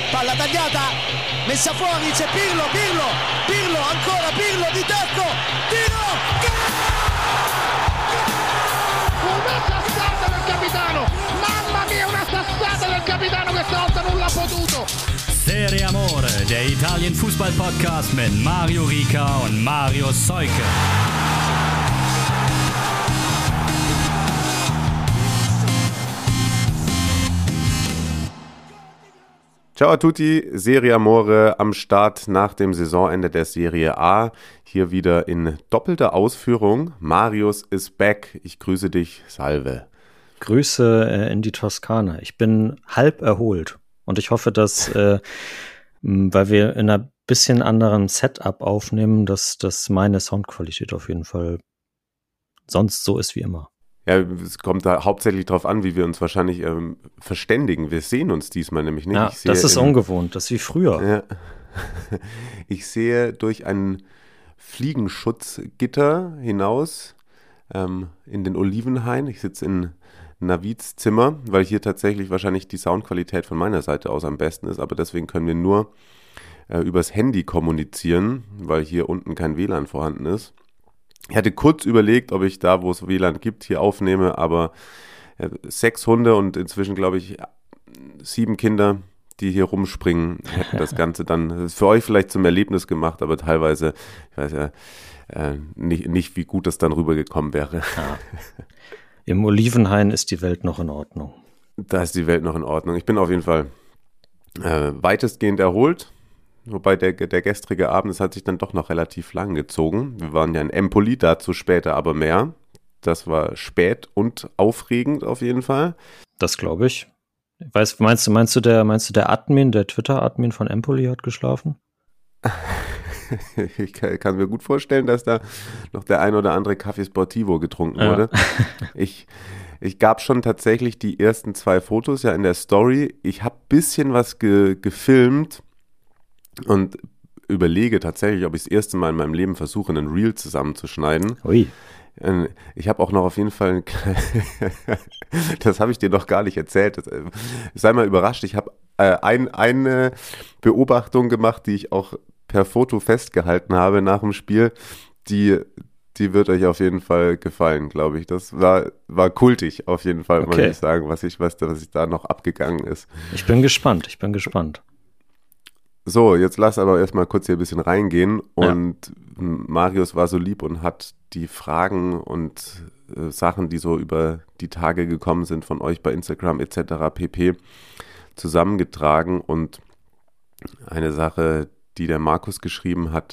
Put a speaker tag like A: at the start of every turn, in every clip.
A: palla tagliata, messa fuori, c'è Pirlo, ancora Pirlo di tacco, tiro,
B: una sassata del capitano, mamma mia, una sassata del capitano che stavolta non l'ha potuto.
C: Serie Amore, der Italien-Fußball-Podcast mit Mario Rica und Mario Seuke.
D: Ciao a tutti, Serie Amore am Start nach dem Saisonende der Serie A. Hier wieder in doppelter Ausführung. Marius ist back. Ich grüße dich, Salve.
E: Grüße in die Toskana. Ich bin halb erholt und ich hoffe, dass, weil wir in einer bisschen anderen Setup aufnehmen, dass meine Soundqualität auf jeden Fall sonst so ist wie immer.
D: Ja, es kommt da hauptsächlich darauf an, wie wir uns wahrscheinlich verständigen. Wir sehen uns diesmal nämlich nicht.
E: Ja, das ist ungewohnt, das ist wie früher.
D: Ja. Ich sehe durch ein Fliegenschutzgitter hinaus in den Olivenhain. Ich sitze in Navids Zimmer, weil hier tatsächlich wahrscheinlich die Soundqualität von meiner Seite aus am besten ist. Aber deswegen können wir nur übers Handy kommunizieren, weil hier unten kein WLAN vorhanden ist. Ich hatte kurz überlegt, ob ich da, wo es WLAN gibt, hier aufnehme, aber 6 Hunde und inzwischen, glaube ich, 7 Kinder, die hier rumspringen, hätten das Ganze dann für euch vielleicht zum Erlebnis gemacht, aber teilweise, ich weiß ja nicht, wie gut das dann rübergekommen wäre.
E: Ja. Im Olivenhain ist die Welt noch in Ordnung.
D: Da ist die Welt noch in Ordnung. Ich bin auf jeden Fall weitestgehend erholt. Wobei der gestrige Abend, das hat sich dann doch noch relativ lang gezogen. Wir waren ja in Empoli, dazu später aber mehr. Das war spät und aufregend auf jeden Fall.
E: Das glaube ich. Meinst du der Admin, der Twitter-Admin von Empoli hat geschlafen?
D: Ich kann mir gut vorstellen, dass da noch der ein oder andere Kaffee Sportivo getrunken wurde. Ich gab schon tatsächlich die ersten 2 Fotos ja in der Story. Ich habe ein bisschen was gefilmt. Und überlege tatsächlich, ob ich das erste Mal in meinem Leben versuche, einen Reel zusammenzuschneiden.
E: Ui.
D: Ich habe auch noch auf jeden Fall, das habe ich dir noch gar nicht erzählt, sei mal überrascht, ich habe eine Beobachtung gemacht, die ich auch per Foto festgehalten habe nach dem Spiel, die wird euch auf jeden Fall gefallen, glaube ich. Das war kultig auf jeden Fall, okay. Muss ich sagen, was da noch abgegangen ist.
E: Ich bin gespannt.
D: So, jetzt lass aber erstmal kurz hier ein bisschen reingehen und Marius war so lieb und hat die Fragen und Sachen, die so über die Tage gekommen sind von euch bei Instagram etc. pp. Zusammengetragen und eine Sache, die der Markus geschrieben hat,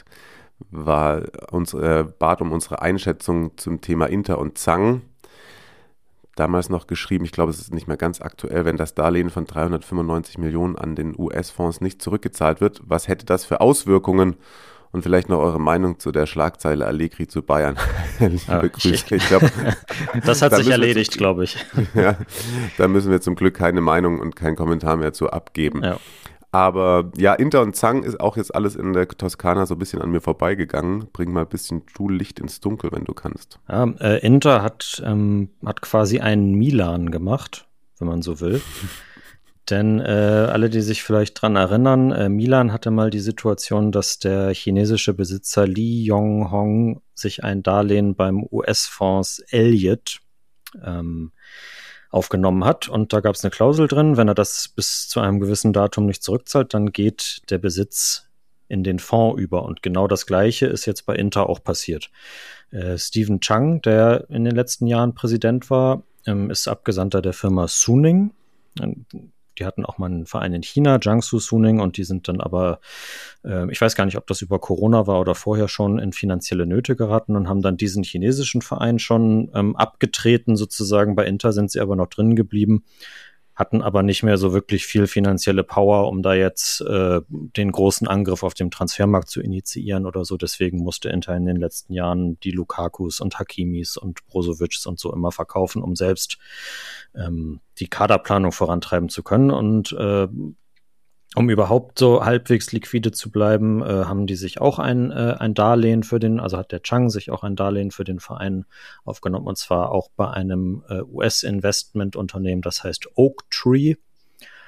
D: bat um unsere Einschätzung zum Thema Inter und Zhang. Damals noch geschrieben, ich glaube, es ist nicht mehr ganz aktuell, wenn das Darlehen von 395 Millionen an den US-Fonds nicht zurückgezahlt wird. Was hätte das für Auswirkungen? Und vielleicht noch eure Meinung zu der Schlagzeile Allegri zu Bayern. Liebe Grüße. Ich glaube,
E: das hat sich erledigt, glaube ich.
D: Ja, da müssen wir zum Glück keine Meinung und keinen Kommentar mehr zu abgeben.
E: Ja.
D: Aber ja, Inter und Zhang ist auch jetzt alles in der Toskana so ein bisschen an mir vorbeigegangen. Bring mal ein bisschen Licht ins Dunkel, wenn du kannst.
E: Ja, Inter hat quasi einen Milan gemacht, wenn man so will. Denn alle, die sich vielleicht dran erinnern, Milan hatte mal die Situation, dass der chinesische Besitzer Li Yonghong sich ein Darlehen beim US-Fonds Elliott aufgenommen hat. Und da gab es eine Klausel drin, wenn er das bis zu einem gewissen Datum nicht zurückzahlt, dann geht der Besitz in den Fonds über. Und genau das Gleiche ist jetzt bei Inter auch passiert. Steven Chang, der in den letzten Jahren Präsident war, ist Abgesandter der Firma Suning. Die hatten auch mal einen Verein in China, Jiangsu Suning, und die sind dann aber, ich weiß gar nicht, ob das über Corona war oder vorher schon, in finanzielle Nöte geraten und haben dann diesen chinesischen Verein schon abgetreten sozusagen. Bei Inter sind sie aber noch drin geblieben, hatten aber nicht mehr so wirklich viel finanzielle Power, um da jetzt den großen Angriff auf dem Transfermarkt zu initiieren oder so. Deswegen musste Inter in den letzten Jahren die Lukakus und Hakimis und Brozovics und so immer verkaufen, um selbst die Kaderplanung vorantreiben zu können. Und um überhaupt so halbwegs liquide zu bleiben, haben die sich auch ein Darlehen also hat der Chang sich auch ein Darlehen für den Verein aufgenommen, und zwar auch bei einem US-Investmentunternehmen, das heißt Oaktree.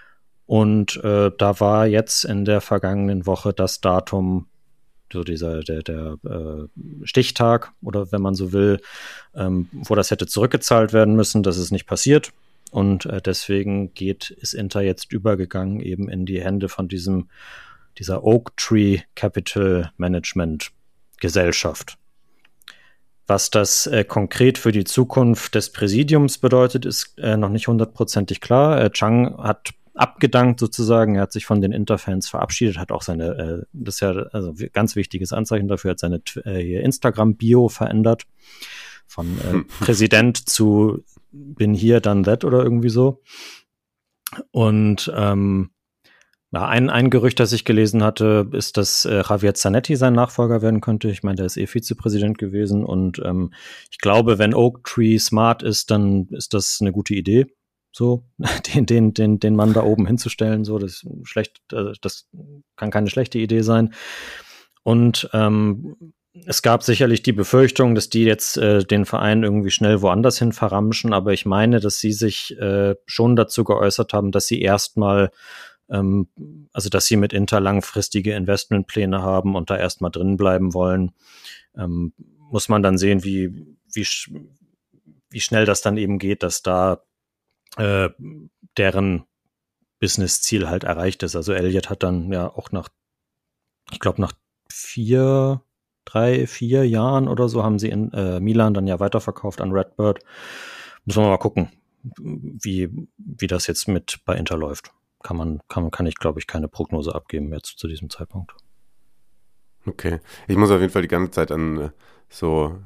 E: Und da war jetzt in der vergangenen Woche das Datum, so der Stichtag oder wenn man so will, wo das hätte zurückgezahlt werden müssen. Das ist nicht passiert. Und deswegen ist Inter jetzt übergegangen eben in die Hände von dieser Oaktree Capital Management Gesellschaft. Was das konkret für die Zukunft des Präsidiums bedeutet, ist noch nicht hundertprozentig klar. Chang hat abgedankt sozusagen, er hat sich von den Inter-Fans verabschiedet, hat auch seine, das ist ja also ganz wichtiges Anzeichen dafür, hat seine Instagram-Bio verändert. Von Präsident zu bin hier, done that oder irgendwie so. Und ein Gerücht, das ich gelesen hatte, ist, dass Javier Zanetti sein Nachfolger werden könnte. Ich meine, der ist Vizepräsident gewesen und ich glaube, wenn Oaktree smart ist, dann ist das eine gute Idee, so den Mann da oben hinzustellen. So, das kann keine schlechte Idee sein. Und es gab sicherlich die Befürchtung, dass die jetzt den Verein irgendwie schnell woanders hin verramschen, aber ich meine, dass sie sich schon dazu geäußert haben, dass sie erstmal also dass sie mit Inter langfristige Investmentpläne haben und da erstmal drin bleiben wollen. Muss man dann sehen, wie schnell das dann eben geht, dass da deren Business-Ziel halt erreicht ist. Also Elliott hat dann ja auch nach 3-4 Jahren oder so haben sie in Milan dann ja weiterverkauft an Redbird. Müssen wir mal gucken, wie das jetzt mit bei Inter läuft. Kann ich, glaube ich, keine Prognose abgeben jetzt zu diesem Zeitpunkt.
D: Okay. Ich muss auf jeden Fall die ganze Zeit an so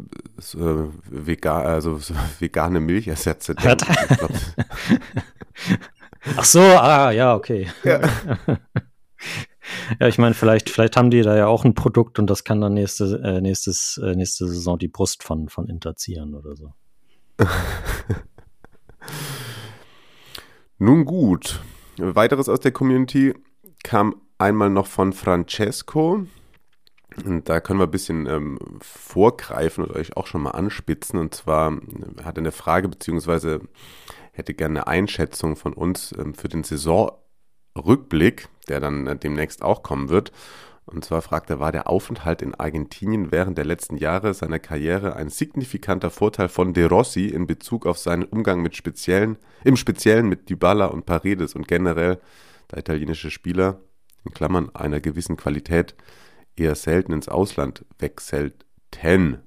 D: vegane Milchersätze denken.
E: Ach so, ja, okay. Ja. Ja, ich meine, vielleicht haben die da ja auch ein Produkt und das kann dann nächste Saison die Brust von Inter zieren oder so.
D: Nun gut. Weiteres aus der Community kam einmal noch von Francesco. Und da können wir ein bisschen vorgreifen und euch auch schon mal anspitzen. Und zwar hat er eine Frage, beziehungsweise hätte gerne eine Einschätzung von uns für den Saisonrückblick, der dann demnächst auch kommen wird. Und zwar fragt er, war der Aufenthalt in Argentinien während der letzten Jahre seiner Karriere ein signifikanter Vorteil von De Rossi in Bezug auf seinen Umgang im Speziellen mit Dybala und Paredes und generell, da italienische Spieler, in Klammern einer gewissen Qualität, eher selten ins Ausland wechselten?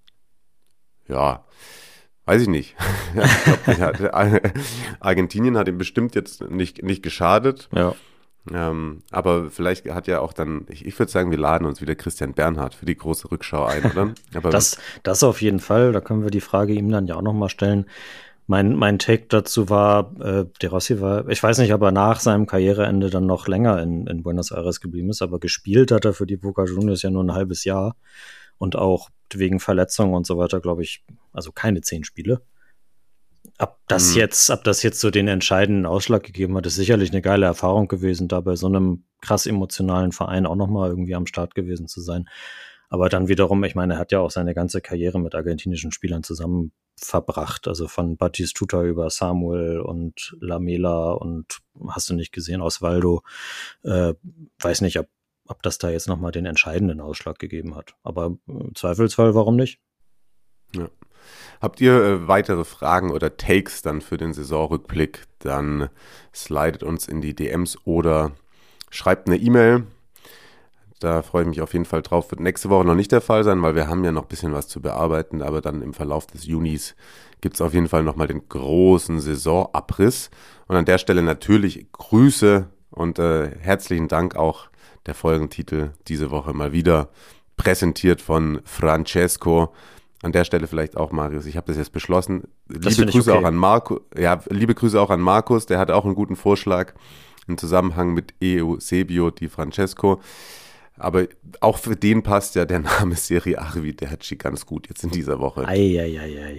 D: Ja, weiß ich nicht. Ich glaube, Argentinien hat ihm bestimmt jetzt nicht geschadet.
E: Ja.
D: Aber vielleicht hat ja auch dann, ich würde sagen, wir laden uns wieder Christian Bernhard für die große Rückschau ein, oder? Aber
E: das auf jeden Fall, da können wir die Frage ihm dann ja auch nochmal stellen. Mein Take dazu war, De Rossi war, ich weiß nicht, ob er nach seinem Karriereende dann noch länger in Buenos Aires geblieben ist, aber gespielt hat er für die Boca Juniors ja nur ein halbes Jahr und auch wegen Verletzungen und so weiter, glaube ich, also keine 10 Spiele. Ob das jetzt so den entscheidenden Ausschlag gegeben hat, ist sicherlich eine geile Erfahrung gewesen, da bei so einem krass emotionalen Verein auch nochmal irgendwie am Start gewesen zu sein. Aber dann wiederum, ich meine, er hat ja auch seine ganze Karriere mit argentinischen Spielern zusammen verbracht, also von Batistuta über Samuel und Lamela und hast du nicht gesehen, Osvaldo. Weiß nicht, ob das da jetzt nochmal den entscheidenden Ausschlag gegeben hat. Aber im Zweifelsfall, warum nicht?
D: Ja. Habt ihr weitere Fragen oder Takes dann für den Saisonrückblick, dann slidet uns in die DMs oder schreibt eine E-Mail. Da freue ich mich auf jeden Fall drauf. Wird nächste Woche noch nicht der Fall sein, weil wir haben ja noch ein bisschen was zu bearbeiten, aber dann im Verlauf des Junis gibt es auf jeden Fall nochmal den großen Saisonabriss. Und an der Stelle natürlich Grüße und herzlichen Dank auch der Folgentitel diese Woche mal wieder präsentiert von Francesco. An der Stelle vielleicht auch, Marius, ich habe das jetzt beschlossen. Liebe Grüße auch an Marco. Ja, liebe Grüße auch an Markus, der hatte auch einen guten Vorschlag im Zusammenhang mit Eusebio Di Francesco. Aber auch für den passt ja der Name Serie Arrivederci ganz gut jetzt in dieser Woche.
E: Ei.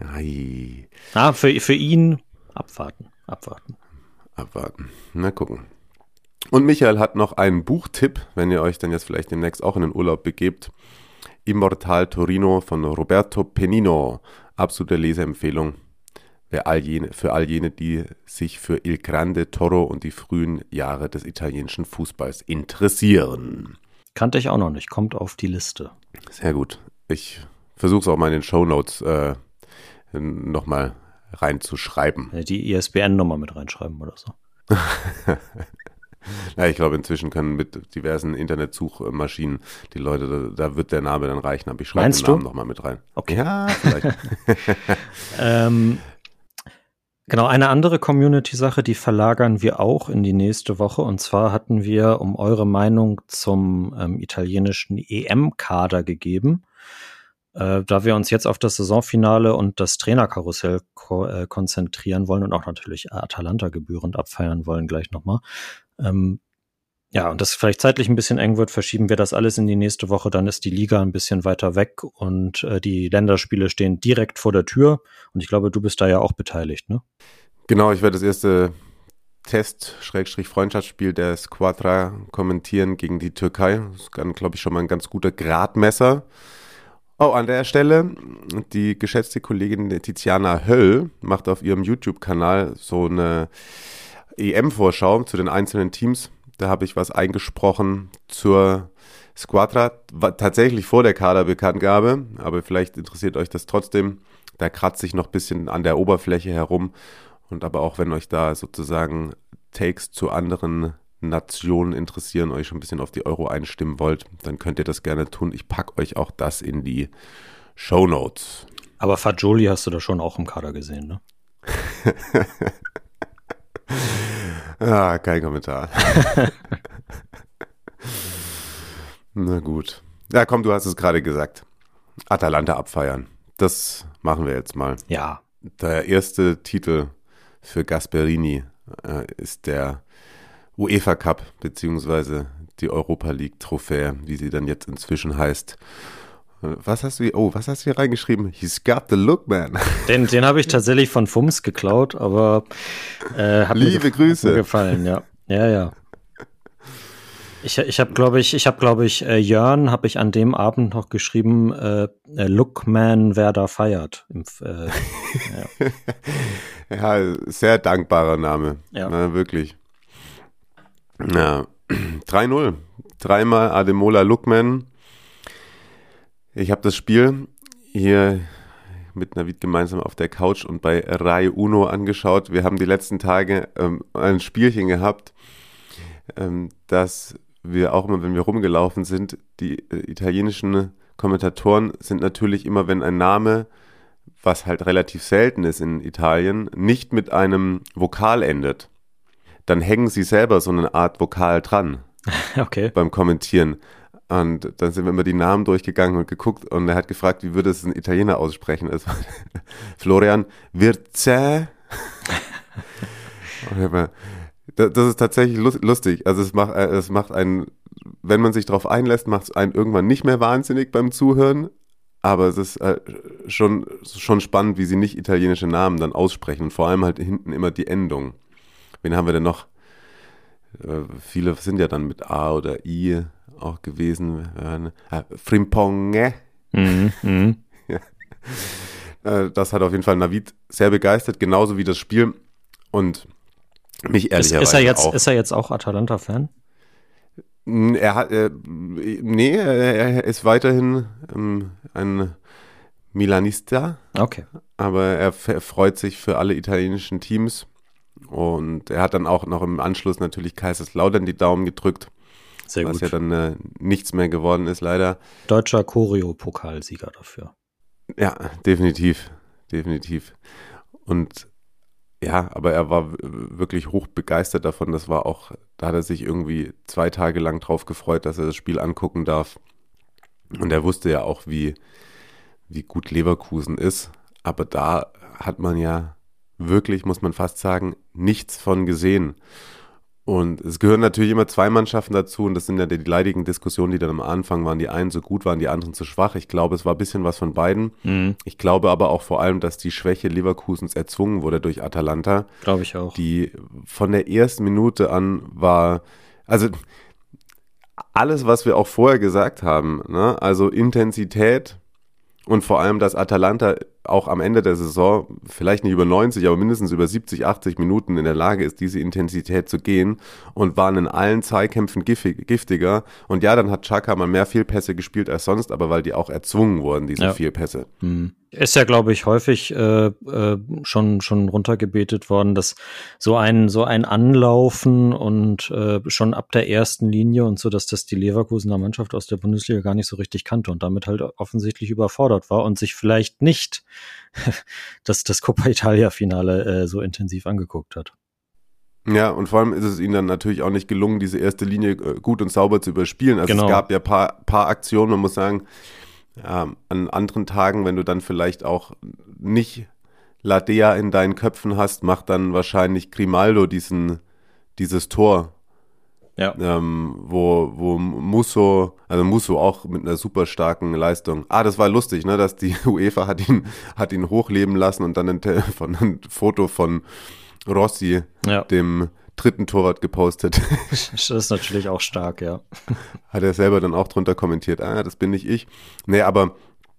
E: Für ihn abwarten.
D: Na, gucken. Und Michael hat noch einen Buchtipp, wenn ihr euch dann jetzt vielleicht demnächst auch in den Urlaub begebt. Immortal Torino von Roberto Penino. Absolute Leseempfehlung. für all jene, die sich für Il Grande Toro und die frühen Jahre des italienischen Fußballs interessieren.
E: Kannte ich auch noch nicht, kommt auf die Liste.
D: Sehr gut. Ich versuche es auch mal in den Shownotes nochmal reinzuschreiben.
E: Die ISBN-Nummer mit reinschreiben oder so.
D: Ja, ich glaube, inzwischen können mit diversen Internetsuchmaschinen die Leute, da wird der Name dann reichen, aber ich schreibe den Namen nochmal mit rein.
E: Okay.
D: Ja, vielleicht.
E: Genau, eine andere Community-Sache, die verlagern wir auch in die nächste Woche. Und zwar hatten wir um eure Meinung zum italienischen EM-Kader gegeben. Da wir uns jetzt auf das Saisonfinale und das Trainerkarussell konzentrieren wollen und auch natürlich Atalanta gebührend abfeiern wollen gleich nochmal. Ja, und das vielleicht zeitlich ein bisschen eng wird, verschieben wir das alles in die nächste Woche. Dann ist die Liga ein bisschen weiter weg und die Länderspiele stehen direkt vor der Tür. Und ich glaube, du bist da ja auch beteiligt, ne?
D: Genau, ich werde das erste Test-Freundschaftsspiel der Squadra kommentieren gegen die Türkei. Das ist, glaube ich, schon mal ein ganz guter Gradmesser. Oh, an der Stelle, die geschätzte Kollegin Tiziana Höll macht auf ihrem YouTube-Kanal so eine EM-Vorschau zu den einzelnen Teams. Da habe ich was eingesprochen zur Squadra, tatsächlich vor der Kaderbekanntgabe, aber vielleicht interessiert euch das trotzdem. Da kratze ich noch ein bisschen an der Oberfläche herum. Und aber auch wenn euch da sozusagen Takes zu anderen Nationen interessieren, euch schon ein bisschen auf die Euro einstimmen wollt, dann könnt ihr das gerne tun. Ich packe euch auch das in die Shownotes.
E: Aber Fagioli hast du da schon auch im Kader gesehen, ne?
D: Ah, kein Kommentar. Na gut. Ja, komm, du hast es gerade gesagt. Atalanta abfeiern. Das machen wir jetzt mal.
E: Ja.
D: Der erste Titel für Gasperini ist der UEFA Cup, beziehungsweise die Europa League Trophäe, wie sie dann jetzt inzwischen heißt. Was hast du hier reingeschrieben? He's got the look, man.
E: Den habe ich tatsächlich von Fums geklaut, aber hat
D: Liebe Grüße.
E: Hat mir gefallen, ja. Ja. Ich habe, glaube ich, Jörn habe ich an dem Abend noch geschrieben, Lookman, wer da feiert.
D: Ja. Ja, sehr dankbarer Name.
E: Ja.
D: Na, wirklich. Ja, 3-0. Dreimal Ademola Lookman. Ich habe das Spiel hier mit Navid gemeinsam auf der Couch und bei Rai Uno angeschaut. Wir haben die letzten Tage ein Spielchen gehabt, dass wir auch immer, wenn wir rumgelaufen sind, die italienischen Kommentatoren sind natürlich immer, wenn ein Name, was halt relativ selten ist in Italien, nicht mit einem Vokal endet, dann hängen sie selber so eine Art Vokal dran.
E: Okay.
D: Beim Kommentieren. Und dann sind wir immer die Namen durchgegangen und geguckt und er hat gefragt, wie würde es ein Italiener aussprechen? Es war Florian Wirtze. Das ist tatsächlich lustig. Also es macht einen, wenn man sich darauf einlässt, macht es einen irgendwann nicht mehr wahnsinnig beim Zuhören. Aber es ist schon spannend, wie sie nicht italienische Namen dann aussprechen. Und vor allem halt hinten immer die Endung. Wen haben wir denn noch? Viele sind ja dann mit A oder I auch gewesen. Frimpong.
E: Mhm.
D: Ja. Das hat auf jeden Fall Navid sehr begeistert, genauso wie das Spiel. Und mich ehrlicherweise auch.
E: Ist er jetzt auch Atalanta-Fan?
D: Er ist weiterhin ein Milanista.
E: Okay.
D: Aber er freut sich für alle italienischen Teams. Und er hat dann auch noch im Anschluss natürlich Kaiserslautern die Daumen gedrückt.
E: Sehr gut.
D: Was ja dann nichts mehr geworden ist, leider.
E: Deutscher Choreo-Pokalsieger dafür.
D: Ja, definitiv. Und ja, aber er war wirklich hoch begeistert davon. Da hat er sich irgendwie 2 Tage lang drauf gefreut, dass er das Spiel angucken darf. Und er wusste ja auch, wie gut Leverkusen ist. Aber da hat man ja wirklich, muss man fast sagen, nichts von gesehen. Und es gehören natürlich immer 2 Mannschaften dazu und das sind ja die leidigen Diskussionen, die dann am Anfang waren. Die einen so gut waren, die anderen zu schwach. Ich glaube, es war ein bisschen was von beiden.
E: Mhm.
D: Ich glaube aber auch vor allem, dass die Schwäche Leverkusens erzwungen wurde durch Atalanta.
E: Glaube ich auch.
D: Die von der ersten Minute an war, also alles, was wir auch vorher gesagt haben, ne? Also Intensität und vor allem, dass Atalanta auch am Ende der Saison vielleicht nicht über 90, aber mindestens über 70, 80 Minuten in der Lage ist, diese Intensität zu gehen und waren in allen Zweikämpfen giftiger. Und ja, dann hat Xhaka mal mehr Fehlpässe gespielt als sonst, aber weil die auch erzwungen wurden, diese Fehlpässe.
E: Ist ja, glaube ich, häufig schon runtergebetet worden, dass so ein Anlaufen und schon ab der ersten Linie und so, dass das die Leverkusener Mannschaft aus der Bundesliga gar nicht so richtig kannte und damit halt offensichtlich überfordert war und sich vielleicht nicht das Coppa Italia-Finale so intensiv angeguckt hat.
D: Ja, und vor allem ist es ihnen dann natürlich auch nicht gelungen, diese erste Linie gut und sauber zu überspielen. Also
E: genau.
D: Es gab ja paar Aktionen, man muss sagen, an anderen Tagen, wenn du dann vielleicht auch nicht Ladea in deinen Köpfen hast, macht dann wahrscheinlich Grimaldo dieses Tor.
E: Ja.
D: Wo Musso auch mit einer super starken Leistung. Das war lustig, ne, dass die UEFA hat ihn hochleben lassen und dann ein Foto von Rossi, dem dritten Torwart, gepostet.
E: Das ist natürlich auch stark, ja.
D: Hat er selber dann auch drunter kommentiert, das bin nicht ich. Nee, aber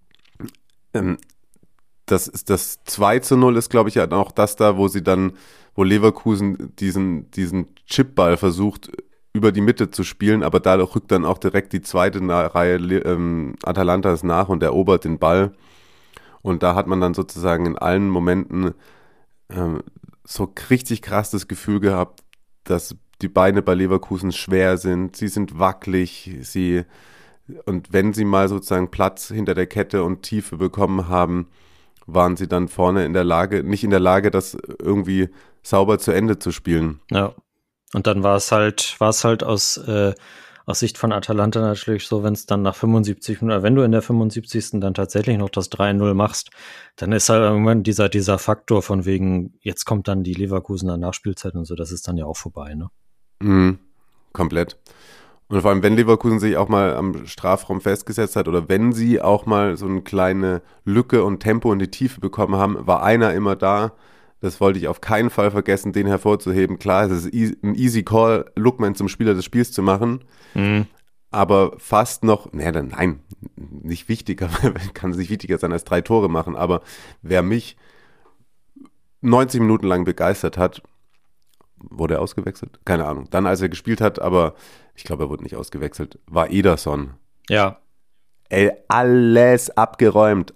D: das 2:0 ist, glaube ich, ja auch das da, wo Leverkusen diesen Chipball versucht, über die Mitte zu spielen, aber da rückt dann auch direkt die zweite Reihe Atalantas nach und erobert den Ball. Und da hat man dann sozusagen in allen Momenten so richtig krass das Gefühl gehabt, dass die Beine bei Leverkusen schwer sind, sie sind wackelig, und wenn sie mal sozusagen Platz hinter der Kette und Tiefe bekommen haben, waren sie dann vorne nicht in der Lage, das irgendwie sauber zu Ende zu spielen.
E: Ja. Und dann war es halt aus Sicht von Atalanta natürlich so, wenn es dann nach 75 Minuten, wenn du in der 75. dann tatsächlich noch das 3:0 machst, dann ist halt irgendwann dieser Faktor von wegen, jetzt kommt dann die Leverkusener Nachspielzeit und so, das ist dann ja auch vorbei, ne?
D: Komplett. Und vor allem, wenn Leverkusen sich auch mal am Strafraum festgesetzt hat oder wenn sie auch mal so eine kleine Lücke und Tempo in die Tiefe bekommen haben, war einer immer da. Das wollte ich auf keinen Fall vergessen, den hervorzuheben. Klar, es ist ein easy call, Lookman zum Spieler des Spiels zu machen. Aber fast noch, nein, nicht wichtiger, kann es nicht wichtiger sein als 3 Tore machen. Aber wer mich 90 Minuten lang begeistert hat, wurde er ausgewechselt? Keine Ahnung. Dann, als er gespielt hat, aber ich glaube, er wurde nicht ausgewechselt, war Ederson.
E: Ja.
D: Ey, alles abgeräumt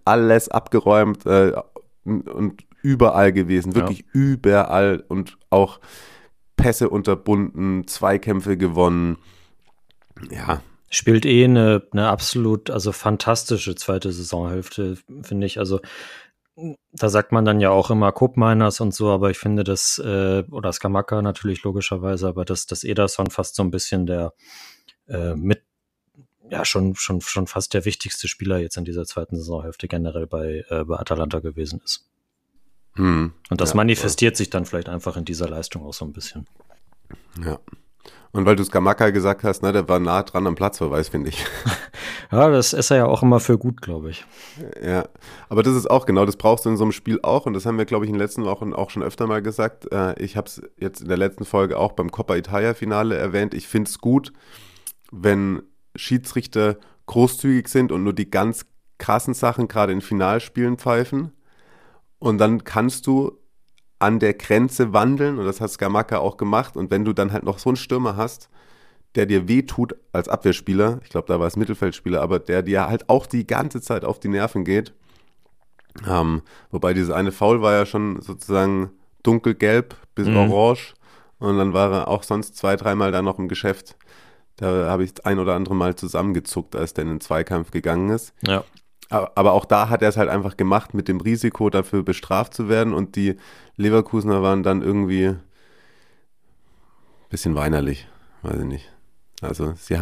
D: und überall gewesen, wirklich überall und auch Pässe unterbunden, Zweikämpfe gewonnen. Ja.
E: Spielt eine absolut, also fantastische zweite Saisonhälfte, finde ich. Also da sagt man dann ja auch immer Koopmeiners und so, aber ich finde das, oder Scamacca natürlich logischerweise, aber dass Ederson fast so ein bisschen der schon fast der wichtigste Spieler jetzt in dieser zweiten Saisonhälfte generell bei Atalanta gewesen ist. Und das manifestiert sich dann vielleicht einfach in dieser Leistung auch so ein bisschen.
D: Ja. Und weil du Scamacca gesagt hast, ne, der war nah dran am Platzverweis, finde ich.
E: Ja, das ist er ja auch immer für gut, glaube ich.
D: Ja, aber das ist auch genau, das brauchst du in so einem Spiel auch und das haben wir, glaube ich, in den letzten Wochen auch schon öfter mal gesagt. Ich habe es jetzt in der letzten Folge auch beim Coppa Italia Finale erwähnt. Ich finde es gut, wenn Schiedsrichter großzügig sind und nur die ganz krassen Sachen gerade in Finalspielen pfeifen. Und dann kannst du an der Grenze wandeln und das hat Scamacca auch gemacht. Und wenn du dann halt noch so einen Stürmer hast, der dir wehtut als Abwehrspieler, ich glaube, da war es Mittelfeldspieler, aber der dir halt auch die ganze Zeit auf die Nerven geht. Wobei dieses eine Foul war ja schon sozusagen dunkelgelb bis orange und dann war er auch sonst 2-3 Mal da noch im Geschäft. Da habe ich das ein oder andere Mal zusammengezuckt, als der in den Zweikampf gegangen ist.
E: Ja.
D: Aber auch da hat er es halt einfach gemacht, mit dem Risiko dafür bestraft zu werden und die Leverkusener waren dann irgendwie ein bisschen weinerlich, weiß ich nicht. Also es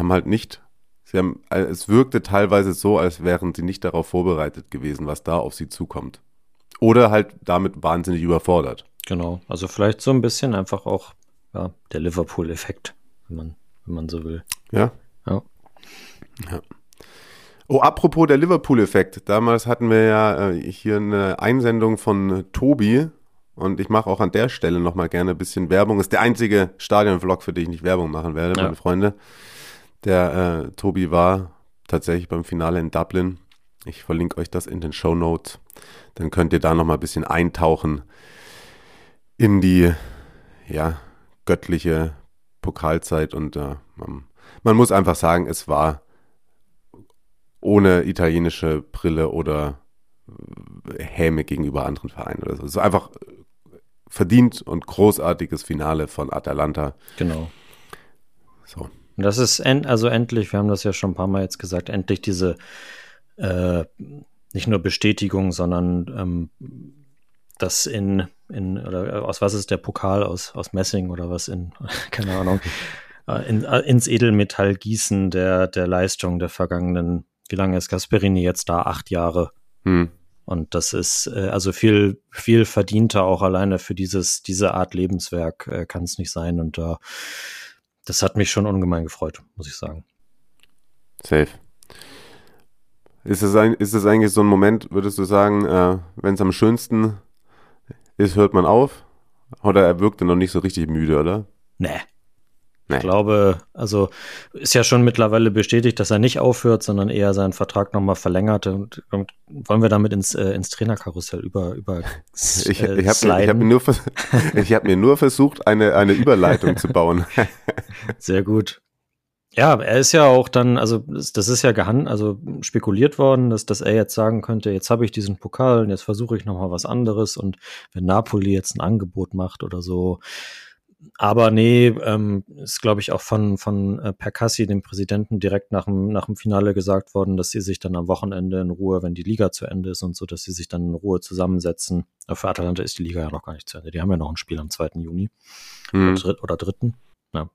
D: wirkte teilweise so, als wären sie nicht darauf vorbereitet gewesen, was da auf sie zukommt. Oder halt damit wahnsinnig überfordert.
E: Genau, also vielleicht so ein bisschen einfach auch der Liverpool-Effekt, wenn man so will.
D: Ja. Oh, apropos der Liverpool-Effekt. Damals hatten wir ja hier eine Einsendung von Tobi und ich mache auch an der Stelle nochmal gerne ein bisschen Werbung. Das ist der einzige Stadion-Vlog, für den ich nicht Werbung machen werde, meine Freunde. Der Tobi war tatsächlich beim Finale in Dublin Ich verlinke euch das in den Shownotes. Dann könnt ihr da nochmal ein bisschen eintauchen in die göttliche Pokalzeit. Und man muss einfach sagen, es war ohne italienische Brille oder Häme gegenüber anderen Vereinen oder so. Es ist einfach verdient und großartiges Finale von Atalanta.
E: Genau.
D: So.
E: Und das ist endlich, wir haben das ja schon ein paar Mal jetzt gesagt, endlich diese nicht nur Bestätigung, sondern das oder aus was ist der Pokal, aus Messing oder was keine Ahnung, ins Edelmetall gießen der Leistung der vergangenen, wie lange ist Gasperini jetzt da? 8 Jahre. Und das ist also viel, viel verdienter auch alleine für diese Art Lebenswerk kann es nicht sein. Und das hat mich schon ungemein gefreut, muss ich sagen.
D: Safe. Ist es eigentlich so ein Moment, würdest du sagen, wenn es am schönsten ist, hört man auf? Oder er wirkte noch nicht so richtig müde, oder?
E: Nee. Ich glaube, also ist ja schon mittlerweile bestätigt, dass er nicht aufhört, sondern eher seinen Vertrag nochmal verlängert. Und wollen wir damit ins Trainerkarussell über
D: Ich habe mir nur versucht, eine Überleitung zu bauen.
E: Sehr gut. Ja, er ist ja auch dann, also das ist ja spekuliert worden, dass er jetzt sagen könnte, jetzt habe ich diesen Pokal und jetzt versuche ich nochmal was anderes und wenn Napoli jetzt ein Angebot macht oder so. Aber nee, ist glaube ich auch von Percassi, dem Präsidenten, direkt nach dem Finale gesagt worden, dass sie sich dann am Wochenende in Ruhe, wenn die Liga zu Ende ist und so, dass sie sich dann in Ruhe zusammensetzen. Aber für Atalanta ist die Liga ja noch gar nicht zu Ende. Die haben ja noch ein Spiel am 2. Juni oder 3. Ja.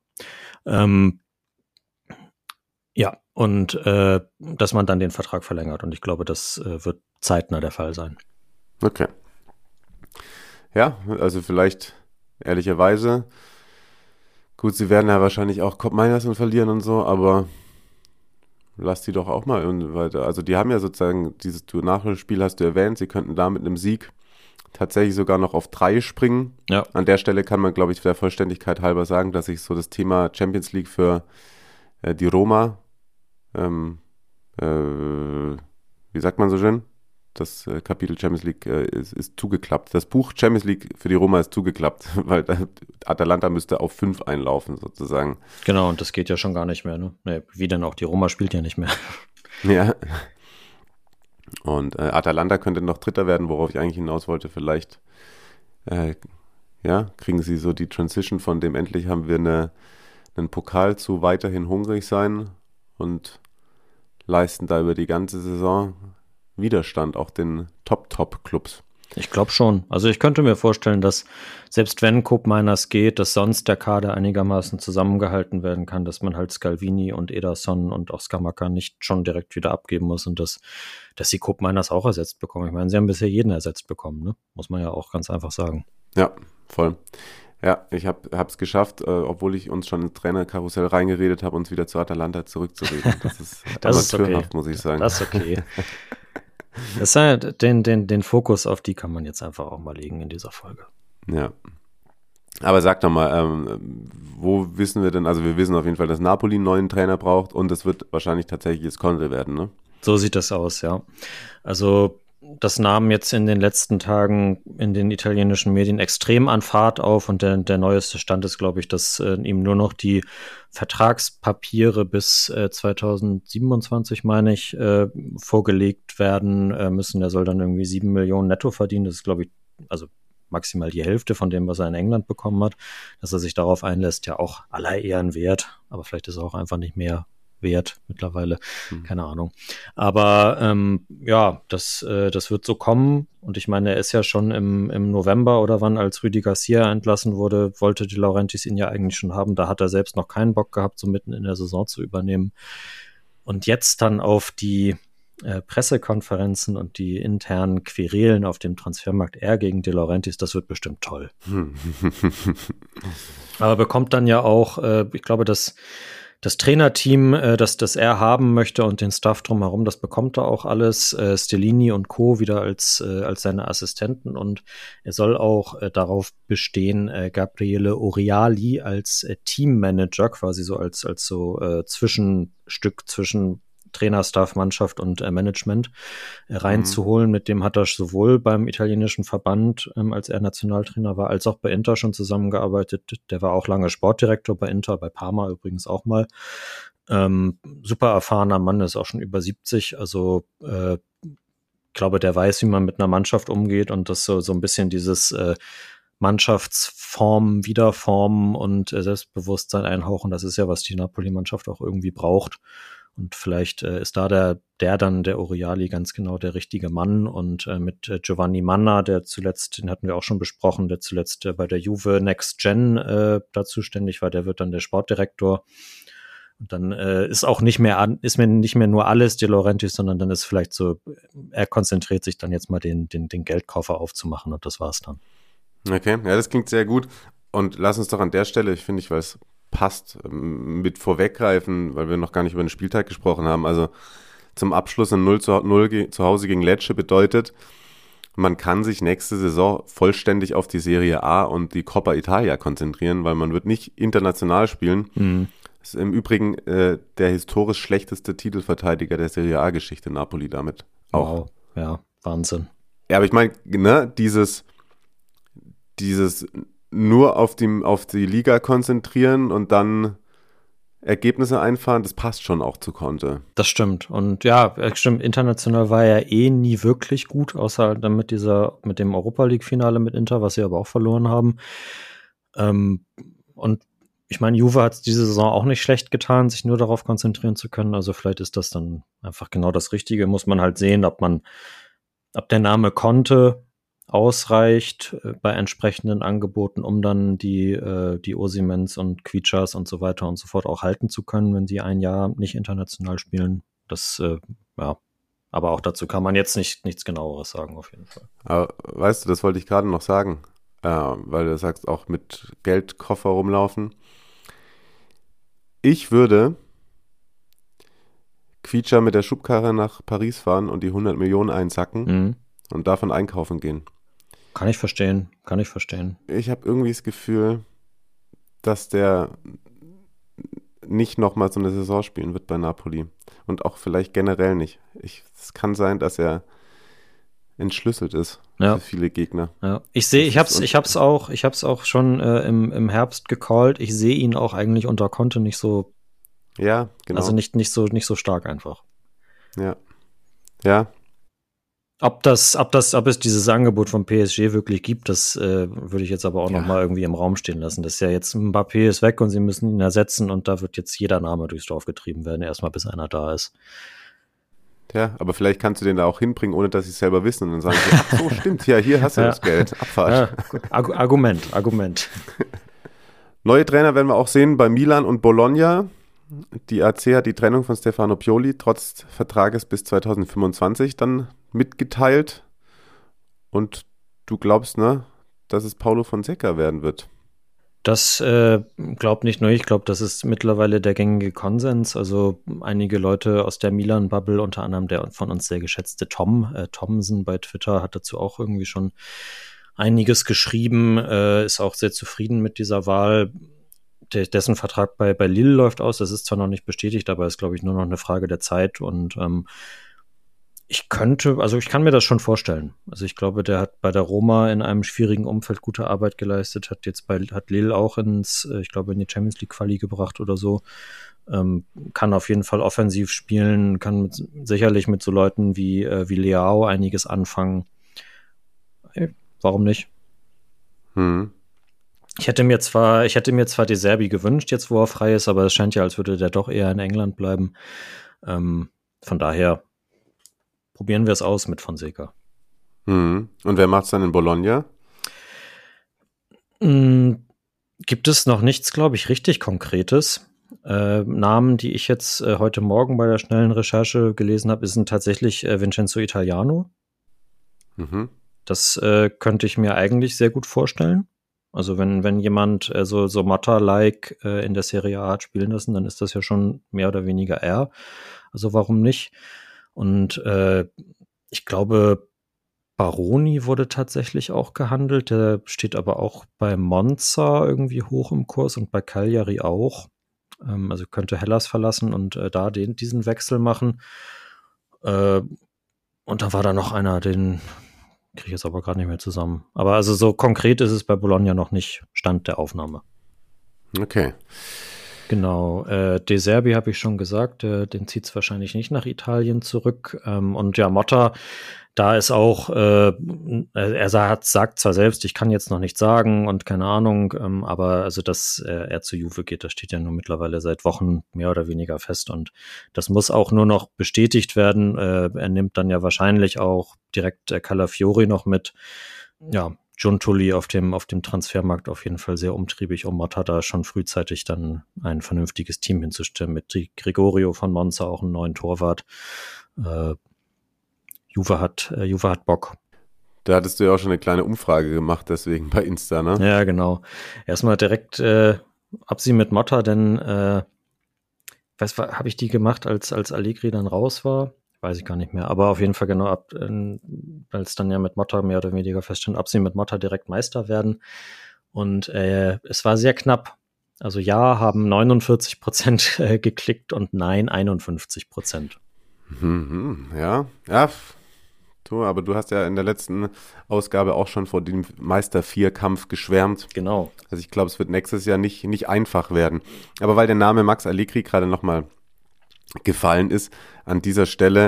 E: Ja, und dass man dann den Vertrag verlängert. Und ich glaube, das wird zeitnah der Fall sein.
D: Okay. Ja, also vielleicht ehrlicherweise, gut, sie werden ja wahrscheinlich auch Cup Meinersen verlieren und so, aber lass die doch auch mal irgendwie weiter. Also die haben ja sozusagen dieses Nachholspiel, hast du erwähnt, sie könnten da mit einem Sieg tatsächlich sogar noch auf 3 springen. Ja. An der Stelle kann man, glaube ich, der Vollständigkeit halber sagen, dass ich so das Thema Champions League für die Roma, wie sagt man so schön? Das Kapitel Champions League ist zugeklappt. Das Buch Champions League für die Roma ist zugeklappt, weil Atalanta müsste auf 5 einlaufen sozusagen.
E: Genau, und das geht ja schon gar nicht mehr. Ne? Nee, wie denn auch, die Roma spielt ja nicht mehr.
D: Ja. Und Atalanta könnte noch Dritter werden, worauf ich eigentlich hinaus wollte. Vielleicht kriegen sie so die Transition von dem endlich haben wir einen Pokal zu weiterhin hungrig sein und leisten da über die ganze Saison Widerstand, auch den Top-Clubs.
E: Ich glaube schon. Also ich könnte mir vorstellen, dass selbst wenn Cup Miners geht, dass sonst der Kader einigermaßen zusammengehalten werden kann, dass man halt Scalvini und Ederson und auch Scamacca nicht schon direkt wieder abgeben muss und dass sie Cup Miners auch ersetzt bekommen. Ich meine, sie haben bisher jeden ersetzt bekommen, ne? Muss man ja auch ganz einfach sagen.
D: Ja, voll. Ja, ich hab's geschafft, obwohl ich uns schon ins Trainerkarussell reingeredet habe, uns wieder zu Atalanta zurückzureden. Das ist amateurhaft, okay. Muss ich sagen.
E: Das ist okay. Das heißt, den Fokus auf die kann man jetzt einfach auch mal legen in dieser Folge.
D: Ja. Aber sag doch mal, wo wissen wir denn, also wir wissen auf jeden Fall, dass Napoli einen neuen Trainer braucht und es wird wahrscheinlich tatsächlich jetzt Conte werden, ne?
E: So sieht das aus, ja. Also das nahm jetzt in den letzten Tagen in den italienischen Medien extrem an Fahrt auf und der neueste Stand ist, glaube ich, dass ihm nur noch die Vertragspapiere bis 2027, meine ich, vorgelegt werden müssen. Er soll dann irgendwie 7 Millionen netto verdienen. Das ist, glaube ich, also maximal die Hälfte von dem, was er in England bekommen hat. Dass er sich darauf einlässt, ja auch aller Ehren wert. Aber vielleicht ist er auch einfach nicht mehr wert mittlerweile, keine Ahnung. Aber das wird so kommen und ich meine, er ist ja schon im November oder wann, als Rüdi Garcia entlassen wurde, wollte De Laurentiis ihn ja eigentlich schon haben, da hat er selbst noch keinen Bock gehabt, so mitten in der Saison zu übernehmen und jetzt dann auf die Pressekonferenzen und die internen Querelen auf dem Transfermarkt gegen De Laurentiis, das wird bestimmt toll. Aber bekommt dann ja auch, ich glaube, das Trainerteam, das er haben möchte und den Staff drumherum, das bekommt er auch alles. Stellini und Co. wieder als seine Assistenten und er soll auch darauf bestehen, Gabriele Oriali als Teammanager, quasi so als so Zwischenstück zwischen Trainerstaff, Mannschaft und Management reinzuholen. Mit dem hat er sowohl beim italienischen Verband, als er Nationaltrainer war, als auch bei Inter schon zusammengearbeitet. Der war auch lange Sportdirektor bei Inter, bei Parma übrigens auch mal. Super erfahrener Mann, ist auch schon über 70, also ich glaube, der weiß, wie man mit einer Mannschaft umgeht und das so ein bisschen dieses Mannschaftsformen, Wiederformen und Selbstbewusstsein einhauchen. Das ist ja, was die Napoli-Mannschaft auch irgendwie braucht. Und vielleicht ist da der Oriali ganz genau der richtige Mann. Und mit Giovanni Manna, der zuletzt, den hatten wir auch schon besprochen, der zuletzt bei der Juve Next Gen da zuständig war, der wird dann der Sportdirektor. Und dann ist nicht mehr nur alles De Laurentiis, sondern dann ist vielleicht so, er konzentriert sich dann jetzt mal den Geldkoffer aufzumachen und das war's dann.
D: Okay, ja, das klingt sehr gut. Und lass uns doch an der Stelle, weil es passt, mit vorweggreifen, weil wir noch gar nicht über den Spieltag gesprochen haben. Also zum Abschluss ein 0:0 zu Hause gegen Lecce bedeutet, man kann sich nächste Saison vollständig auf die Serie A und die Coppa Italia konzentrieren, weil man wird nicht international spielen. Mhm. Das ist im Übrigen der historisch schlechteste Titelverteidiger der Serie A-Geschichte, Napoli damit auch.
E: Wow, ja, Wahnsinn.
D: Ja, aber ich meine, ne, dieses nur auf die Liga konzentrieren und dann Ergebnisse einfahren, das passt schon auch zu Conte.
E: Das stimmt. Und ja, stimmt, international war er nie wirklich gut, außer dann mit dem Europa-League-Finale mit Inter, was sie aber auch verloren haben. Und ich meine, Juve hat es diese Saison auch nicht schlecht getan, sich nur darauf konzentrieren zu können. Also vielleicht ist das dann einfach genau das Richtige. Muss man halt sehen, ob der Name Conte ausreicht bei entsprechenden Angeboten, um dann die Osimhens und Quichas und so weiter und so fort auch halten zu können, wenn sie ein Jahr nicht international spielen. Das, ja, aber auch dazu kann man jetzt nichts Genaueres sagen, auf jeden Fall.
D: Aber weißt du, das wollte ich gerade noch sagen, weil du sagst, auch mit Geldkoffer rumlaufen. Ich würde Quicha mit der Schubkarre nach Paris fahren und die 100 Millionen einsacken und davon einkaufen gehen.
E: Kann ich verstehen.
D: Ich habe irgendwie das Gefühl, dass der nicht nochmal so eine Saison spielen wird bei Napoli. Und auch vielleicht generell nicht. Es kann sein, dass er entschlüsselt ist für viele Gegner.
E: Ja. Ich hab's auch schon im Herbst gecallt. Ich sehe ihn auch eigentlich unter Conte nicht so.
D: Ja, genau.
E: Also nicht so stark einfach.
D: Ja. Ja.
E: Ob es dieses Angebot vom PSG wirklich gibt, das würde ich jetzt aber auch noch mal irgendwie im Raum stehen lassen. Das ist ja jetzt, Mbappé ist weg und sie müssen ihn ersetzen und da wird jetzt jeder Name durchs Dorf getrieben werden, erstmal bis einer da ist.
D: Ja, aber vielleicht kannst du den da auch hinbringen, ohne dass sie es selber wissen und dann sagen sie, ach so, stimmt, ja, hier hast du das Geld, Abfahrt.
E: Ja, Argument.
D: Neue Trainer werden wir auch sehen bei Milan und Bologna. Die AC hat die Trennung von Stefano Pioli trotz Vertrages bis 2025 dann mitgeteilt. Und du glaubst, ne, dass es Paulo Fonseca werden wird?
E: Das glaubt nicht nur ich, glaube, das ist mittlerweile der gängige Konsens. Also einige Leute aus der Milan-Bubble, unter anderem der von uns sehr geschätzte Thomsen bei Twitter, hat dazu auch irgendwie schon einiges geschrieben, ist auch sehr zufrieden mit dieser Wahl. Dessen Vertrag bei Lille läuft aus, das ist zwar noch nicht bestätigt, aber ist, glaube ich, nur noch eine Frage der Zeit und ich kann mir das schon vorstellen. Also ich glaube, der hat bei der Roma in einem schwierigen Umfeld gute Arbeit geleistet, hat Lille auch in die Champions League Quali gebracht oder so. Kann auf jeden Fall offensiv spielen, kann sicherlich mit so Leuten wie Leao einiges anfangen. Hey, warum nicht? Ich hätte mir zwar De Zerbi gewünscht, jetzt wo er frei ist, aber es scheint ja, als würde der doch eher in England bleiben. Von daher probieren wir es aus mit Fonseca.
D: Und wer macht es dann in Bologna?
E: Gibt es noch nichts, glaube ich, richtig Konkretes. Namen, die ich jetzt heute Morgen bei der schnellen Recherche gelesen habe, sind tatsächlich Vincenzo Italiano. Das könnte ich mir eigentlich sehr gut vorstellen. Also wenn jemand so Motta-like in der Serie A hat spielen lassen, dann ist das ja schon mehr oder weniger er. Also warum nicht? Und ich glaube, Baroni wurde tatsächlich auch gehandelt. Der steht aber auch bei Monza irgendwie hoch im Kurs und bei Cagliari auch. Also könnte Hellas verlassen und da diesen Wechsel machen. Und da war da noch einer, den kriege ich jetzt aber gerade nicht mehr zusammen. Aber also so konkret ist es bei Bologna noch nicht Stand der Aufnahme.
D: Okay.
E: Genau, De Zerbi habe ich schon gesagt, den zieht es wahrscheinlich nicht nach Italien zurück. Und ja, Motta, da ist auch, er sagt zwar selbst, ich kann jetzt noch nichts sagen und keine Ahnung, aber also, dass er zu Juve geht, das steht ja nun mittlerweile seit Wochen mehr oder weniger fest und das muss auch nur noch bestätigt werden. Er nimmt dann ja wahrscheinlich auch direkt Calafiori noch mit. Ja, Giuntoli auf dem Transfermarkt auf jeden Fall sehr umtriebig, um Motta da schon frühzeitig dann ein vernünftiges Team hinzustellen. Mit Gregorio von Monza auch einen neuen Torwart. Juve hat Bock.
D: Da hattest du ja auch schon eine kleine Umfrage gemacht, deswegen bei Insta, ne?
E: Ja, genau. Erstmal direkt Abziehen mit Motta, denn habe ich die gemacht, als Allegri dann raus war? Weiß ich gar nicht mehr, aber auf jeden Fall genau, als dann ja mit Motta mehr oder weniger feststand, ob sie mit Motta direkt Meister werden. Und es war sehr knapp. Also ja, haben 49% geklickt und nein, 51%.
D: Ja, aber du hast ja in der letzten Ausgabe auch schon vor dem Meister-4-Kampf geschwärmt.
E: Genau.
D: Also ich glaube, es wird nächstes Jahr nicht einfach werden. Aber weil der Name Max Allegri gerade nochmal gefallen ist, an dieser Stelle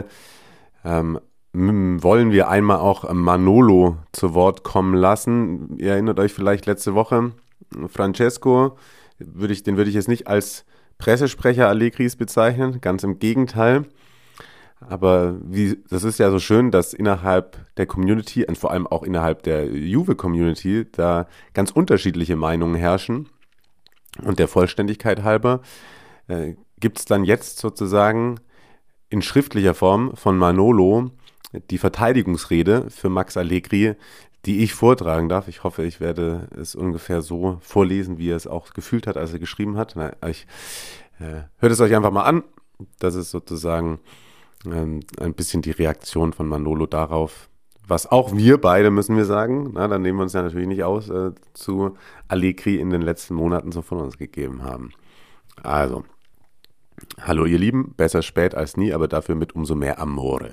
D: wollen wir einmal auch Manolo zu Wort kommen lassen. Ihr erinnert euch vielleicht letzte Woche, Francesco, den würde ich jetzt nicht als Pressesprecher Allegris bezeichnen, ganz im Gegenteil. Aber das ist ja so schön, dass innerhalb der Community und vor allem auch innerhalb der Juve-Community da ganz unterschiedliche Meinungen herrschen. Und der Vollständigkeit halber gibt es dann jetzt sozusagen in schriftlicher Form von Manolo die Verteidigungsrede für Max Allegri, die ich vortragen darf. Ich hoffe, ich werde es ungefähr so vorlesen, wie er es auch gefühlt hat, als er geschrieben hat. Hört es euch einfach mal an. Das ist sozusagen ein bisschen die Reaktion von Manolo darauf, was auch wir beide, müssen wir sagen, dann nehmen wir uns ja natürlich nicht aus, zu Allegri in den letzten Monaten so von uns gegeben haben. Also, hallo ihr Lieben, besser spät als nie, aber dafür mit umso mehr Amore.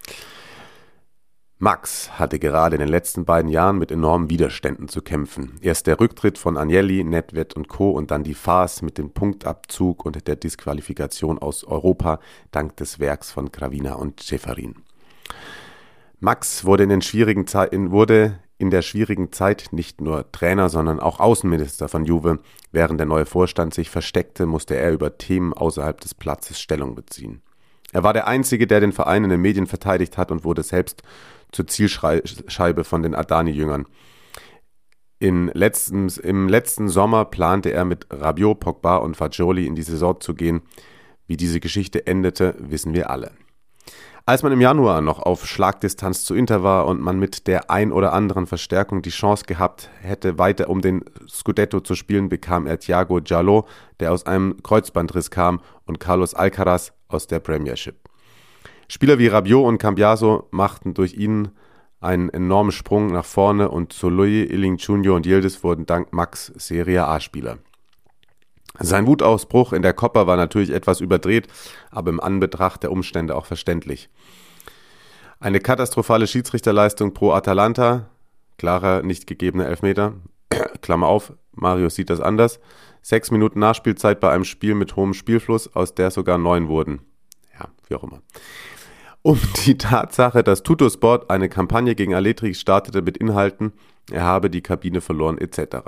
D: Max hatte gerade in den letzten beiden Jahren mit enormen Widerständen zu kämpfen. Erst der Rücktritt von Agnelli, Nedved und Co. und dann die Farce mit dem Punktabzug und der Disqualifikation aus Europa dank des Werks von Gravina und Ceferin. Max wurde in der schwierigen Zeit nicht nur Trainer, sondern auch Außenminister von Juve. Während der neue Vorstand sich versteckte, musste er über Themen außerhalb des Platzes Stellung beziehen. Er war der Einzige, der den Verein in den Medien verteidigt hat und wurde selbst zur Zielscheibe von den Adani-Jüngern. Im letzten Sommer plante er mit Rabiot, Pogba und Fagioli in die Saison zu gehen. Wie diese Geschichte endete, wissen wir alle. Als man im Januar noch auf Schlagdistanz zu Inter war und man mit der ein oder anderen Verstärkung die Chance gehabt hätte, weiter um den Scudetto zu spielen, bekam er Thiago Giallo, der aus einem Kreuzbandriss kam, und Carlos Alcaraz aus der Premiership. Spieler wie Rabiot und Cambiaso machten durch ihn einen enormen Sprung nach vorne und Soloi, Iling Junior und Yildiz wurden dank Max Serie A-Spieler. Sein Wutausbruch in der Coppa war natürlich etwas überdreht, aber im Anbetracht der Umstände auch verständlich. Eine katastrophale Schiedsrichterleistung pro Atalanta, klarer nicht gegebener Elfmeter, Klammer auf, Marius sieht das anders, 6 Minuten Nachspielzeit bei einem Spiel mit hohem Spielfluss, aus der sogar 9 wurden. Ja, wie auch immer. Um die Tatsache, dass Tuttosport eine Kampagne gegen Allegri startete mit Inhalten, er habe die Kabine verloren etc.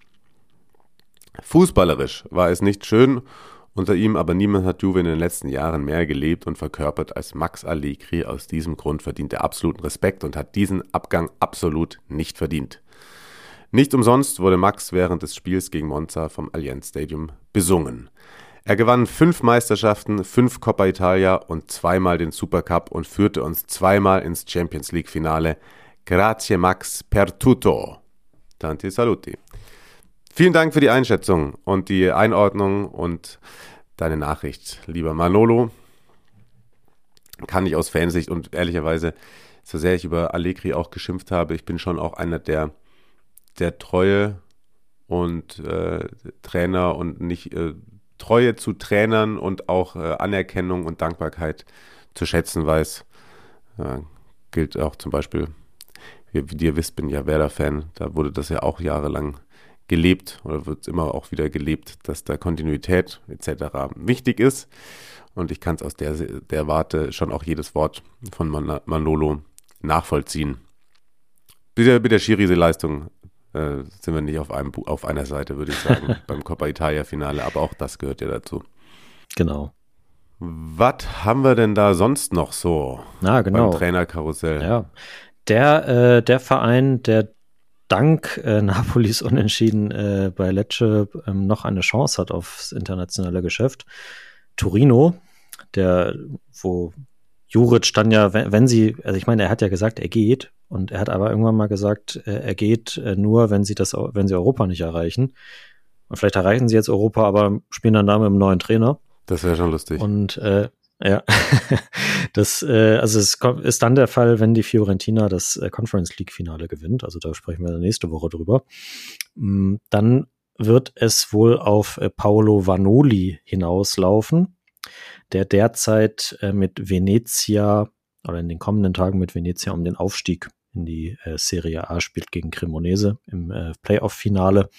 D: Fußballerisch war es nicht schön unter ihm, aber niemand hat Juve in den letzten Jahren mehr gelebt und verkörpert als Max Allegri. Aus diesem Grund verdient er absoluten Respekt und hat diesen Abgang absolut nicht verdient. Nicht umsonst wurde Max während des Spiels gegen Monza vom Allianz Stadium besungen. Er gewann 5 Meisterschaften, 5 Coppa Italia und 2-mal den Supercup und führte uns 2-mal ins Champions League Finale. Grazie Max per tutto. Tanti saluti. Vielen Dank für die Einschätzung und die Einordnung und deine Nachricht, lieber Manolo. Kann ich aus Fansicht und ehrlicherweise, so sehr ich über Allegri auch geschimpft habe, ich bin schon auch einer der treue und Trainer und nicht Treue zu Trainern und auch Anerkennung und Dankbarkeit zu schätzen weiß. Gilt auch zum Beispiel, wie ihr wisst, bin ich ja Werder-Fan, da wurde das ja auch jahrelang gelebt oder wird es immer auch wieder gelebt, dass da Kontinuität etc. wichtig ist. Und ich kann es aus der Warte schon auch jedes Wort von Manolo nachvollziehen. Mit der Schiri-Leistung sind wir nicht auf einer Seite, würde ich sagen, beim Coppa Italia-Finale, aber auch das gehört ja dazu.
E: Genau.
D: Was haben wir denn da sonst noch so
E: genau.
D: beim Trainerkarussell?
E: Ja, der Verein, der dank Napolis Unentschieden bei Lecce noch eine Chance hat aufs internationale Geschäft, Torino, wo Juric dann ja, also ich meine, er hat ja gesagt, er geht, und er hat aber irgendwann mal gesagt, er geht nur, wenn sie Europa nicht erreichen. Und vielleicht erreichen sie jetzt Europa, aber spielen dann da mit einem neuen Trainer.
D: Das wäre schon lustig.
E: Und ja, es ist dann der Fall, wenn die Fiorentina das Conference League Finale gewinnt. Also da sprechen wir nächste Woche drüber. Dann wird es wohl auf Paolo Vanoli hinauslaufen, der derzeit mit Venezia oder in den kommenden Tagen mit Venezia um den Aufstieg in die Serie A spielt gegen Cremonese im Playoff-Finale.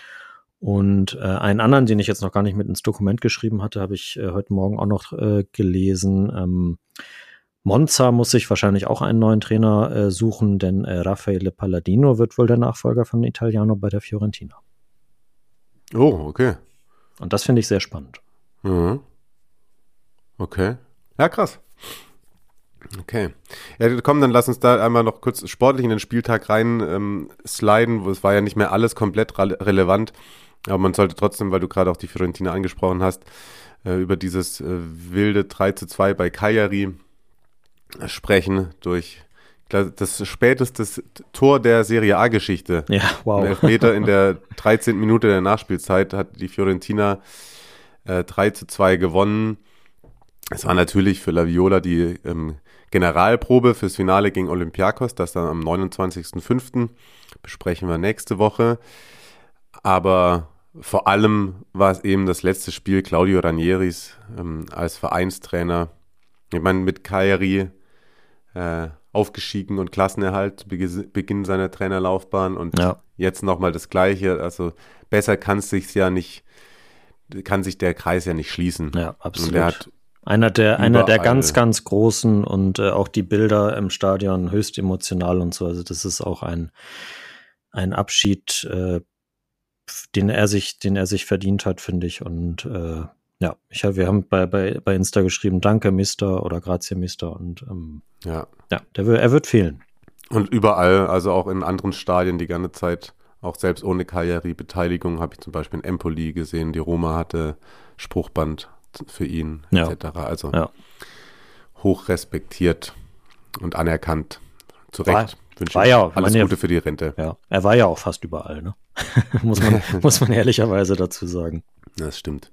E: Und einen anderen, den ich jetzt noch gar nicht mit ins Dokument geschrieben hatte, habe ich heute Morgen auch noch gelesen. Monza muss sich wahrscheinlich auch einen neuen Trainer suchen, denn Raffaele Palladino wird wohl der Nachfolger von Italiano bei der Fiorentina.
D: Oh, okay.
E: Und das finde ich sehr spannend.
D: Mhm. Okay. Ja, krass. Okay. Ja, komm, dann lass uns da einmal noch kurz sportlich in den Spieltag rein sliden, wo es war ja nicht mehr alles komplett relevant, aber man sollte trotzdem, weil du gerade auch die Fiorentina angesprochen hast, über dieses wilde 3:2 bei Cagliari sprechen, durch das späteste Tor der Serie A-Geschichte.
E: Ja, wow.
D: Ein Elfmeter in der 13. Minute der Nachspielzeit hat die Fiorentina 3:2 gewonnen. Es war natürlich für La Viola die Generalprobe fürs Finale gegen Olympiakos, das dann am 29.05. besprechen wir nächste Woche. Aber vor allem war es eben das letzte Spiel Claudio Ranieris als Vereinstrainer. Ich meine, mit Cagliari aufgestiegen und Klassenerhalt zu Beginn seiner Trainerlaufbahn und jetzt nochmal das Gleiche. Also besser kann sich der Kreis ja nicht schließen.
E: Ja, absolut.
D: Und er hat
E: einer der ganz, ganz großen und auch die Bilder im Stadion höchst emotional und so. Also das ist auch ein Abschied, den er sich verdient hat, finde ich. Und wir haben bei Insta geschrieben, danke Mister oder Grazie Mister. Und er wird fehlen.
D: Und überall, also auch in anderen Stadien die ganze Zeit, auch selbst ohne Cagliari-Beteiligung, habe ich zum Beispiel in Empoli gesehen, die Roma hatte Spruchband für ihn, etc. Also hoch respektiert und anerkannt. Zu Recht wünsche ich alles Gute für die Rente.
E: Ja, er war ja auch fast überall, ne? muss man ehrlicherweise dazu sagen.
D: Das stimmt.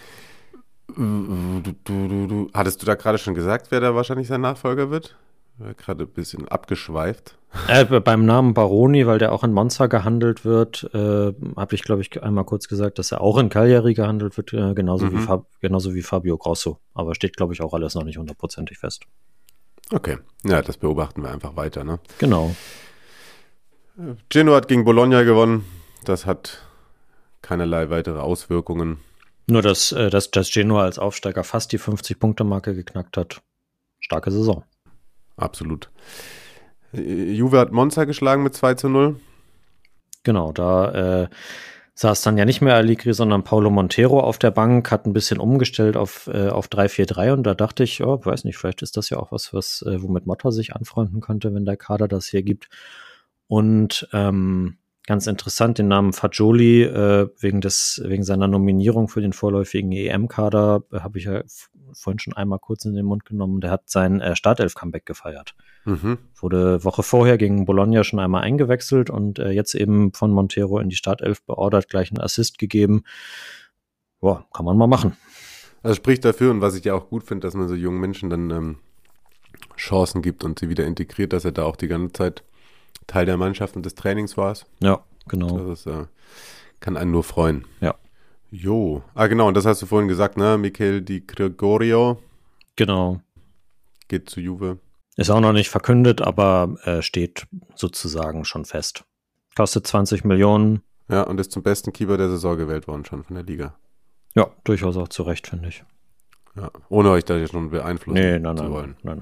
D: Hattest du da gerade schon gesagt, wer da wahrscheinlich sein Nachfolger wird? Gerade ein bisschen abgeschweift.
E: Beim Namen Baroni, weil der auch in Monza gehandelt wird, habe ich, glaube ich, einmal kurz gesagt, dass er auch in Cagliari gehandelt wird, genauso wie Fabio Grosso. Aber steht, glaube ich, auch alles noch nicht 100% fest.
D: Okay, ja, das beobachten wir einfach weiter, ne?
E: Genau.
D: Genoa hat gegen Bologna gewonnen. Das hat keinerlei weitere Auswirkungen.
E: Nur, dass Genoa als Aufsteiger fast die 50-Punkte-Marke geknackt hat. Starke Saison.
D: Absolut. Juve hat Monza geschlagen mit 2:0.
E: Genau, da saß dann ja nicht mehr Allegri, sondern Paulo Montero auf der Bank, hat ein bisschen umgestellt auf 3-4-3 und da dachte ich, weiß nicht, vielleicht ist das ja auch was womit Motta sich anfreunden könnte, wenn der Kader das hier gibt. Und ganz interessant, den Namen Fagioli wegen seiner Nominierung für den vorläufigen EM-Kader habe ich ja vorhin schon einmal kurz in den Mund genommen. Der hat sein Startelf-Comeback gefeiert. Wurde Woche vorher gegen Bologna schon einmal eingewechselt und jetzt eben von Montero in die Startelf beordert, gleich einen Assist gegeben. Boah, kann man mal machen.
D: Also spricht dafür, und was ich ja auch gut finde, dass man so jungen Menschen dann Chancen gibt und sie wieder integriert, dass er da auch die ganze Zeit Teil der Mannschaft und des Trainings war.
E: Ja, genau.
D: Das kann einen nur freuen.
E: Ja.
D: Jo. Genau, und das hast du vorhin gesagt, ne? Michele Di Gregorio.
E: Genau.
D: Geht zu Juve.
E: Ist auch noch nicht verkündet, aber steht sozusagen schon fest. Kostet 20 Millionen.
D: Ja, und ist zum besten Keeper der Saison gewählt worden schon von der Liga.
E: Ja, durchaus auch zu Recht, finde ich.
D: Ja, ohne euch da jetzt schon beeinflussen zu wollen.
E: Nein.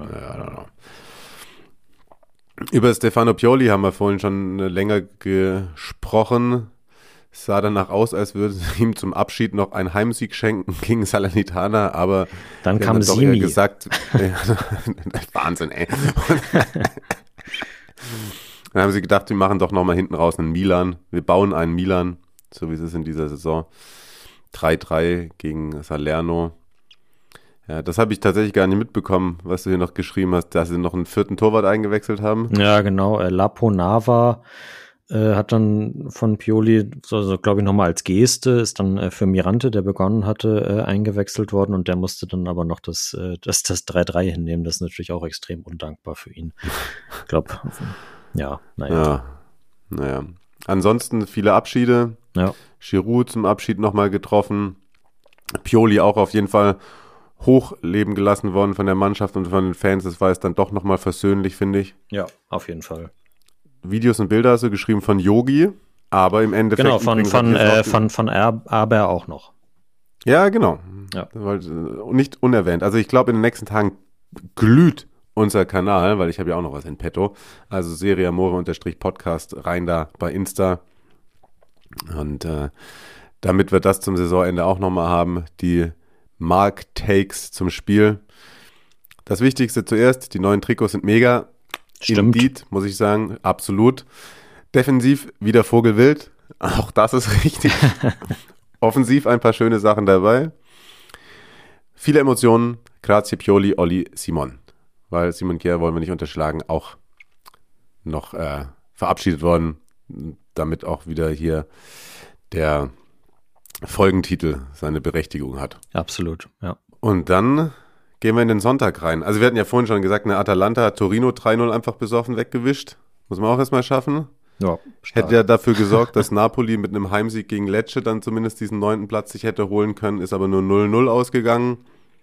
D: Über Stefano Pioli haben wir vorhin schon länger gesprochen. Es sah danach aus, als würde sie ihm zum Abschied noch einen Heimsieg schenken gegen Salernitana, aber
E: dann kam Simi.
D: Gesagt, Wahnsinn, ey. Dann haben sie gedacht, wir machen doch nochmal hinten raus einen Milan. Wir bauen einen Milan, so wie es ist in dieser Saison. 3-3 gegen Salerno. Ja, das habe ich tatsächlich gar nicht mitbekommen, was du hier noch geschrieben hast, dass sie noch einen 4. Torwart eingewechselt haben.
E: Ja, genau. Lapo Nava hat dann von Pioli, so glaube ich nochmal als Geste, ist dann für Mirante, der begonnen hatte, eingewechselt worden und der musste dann aber noch das 3-3 hinnehmen. Das ist natürlich auch extrem undankbar für ihn. Ich glaube, naja. Ansonsten viele Abschiede.
D: Ja. Giroud zum Abschied nochmal getroffen. Pioli auch auf jeden Fall hochleben gelassen worden von der Mannschaft und von den Fans. Das war jetzt dann doch nochmal versöhnlich, finde ich.
E: Ja, auf jeden Fall.
D: Videos und Bilder hast du geschrieben von Yogi, aber im Endeffekt...
E: Genau, von Aber auch noch.
D: Ja, genau.
E: Ja.
D: Nicht unerwähnt. Also ich glaube, in den nächsten Tagen glüht unser Kanal, weil ich habe ja auch noch was in petto. Also Serie Amore_Podcast rein da bei Insta. Und damit wir das zum Saisonende auch nochmal haben, die Mark-Takes zum Spiel. Das Wichtigste zuerst, die neuen Trikots sind mega.
E: Stimmt.
D: Indeed, muss ich sagen, absolut. Defensiv wieder Vogelwild, auch das ist richtig. Offensiv ein paar schöne Sachen dabei. Viele Emotionen, grazie Pioli, Olli, Simon. Weil Simon Kjær wollen wir nicht unterschlagen, auch noch verabschiedet worden, damit auch wieder hier der Folgentitel seine Berechtigung hat.
E: Absolut, ja.
D: Und dann gehen wir in den Sonntag rein. Also wir hatten ja vorhin schon gesagt, Atalanta hat Torino 3-0 einfach besoffen weggewischt. Muss man auch erstmal schaffen.
E: Ja,
D: hätte ja dafür gesorgt, dass Napoli mit einem Heimsieg gegen Lecce dann zumindest diesen 9. Platz sich hätte holen können, ist aber nur 0-0 ausgegangen.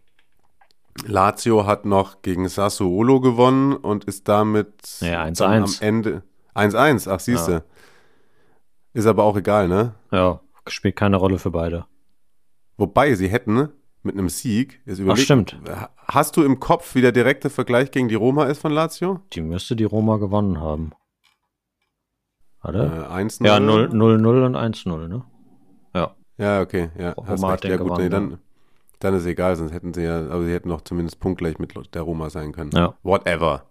D: Lazio hat noch gegen Sassuolo gewonnen und ist damit
E: 1-1.
D: am Ende 1-1, ach siehste. Ja. Ist aber auch egal, ne?
E: Ja, spielt keine Rolle für beide.
D: Wobei, sie hätten mit einem Sieg,
E: ach stimmt.
D: Hast du im Kopf, wie der direkte Vergleich gegen die Roma ist von Lazio?
E: Die müsste die Roma gewonnen haben. Oder?
D: 1-0.
E: Ja, 0-0 und 1-0, ne? Ja.
D: Ja, okay. Ja,
E: Roma hat
D: ja, gut,
E: gewonnen,
D: dann ist egal, sonst hätten sie ja, aber sie hätten noch zumindest punktgleich mit der Roma sein können.
E: Ja.
D: Whatever.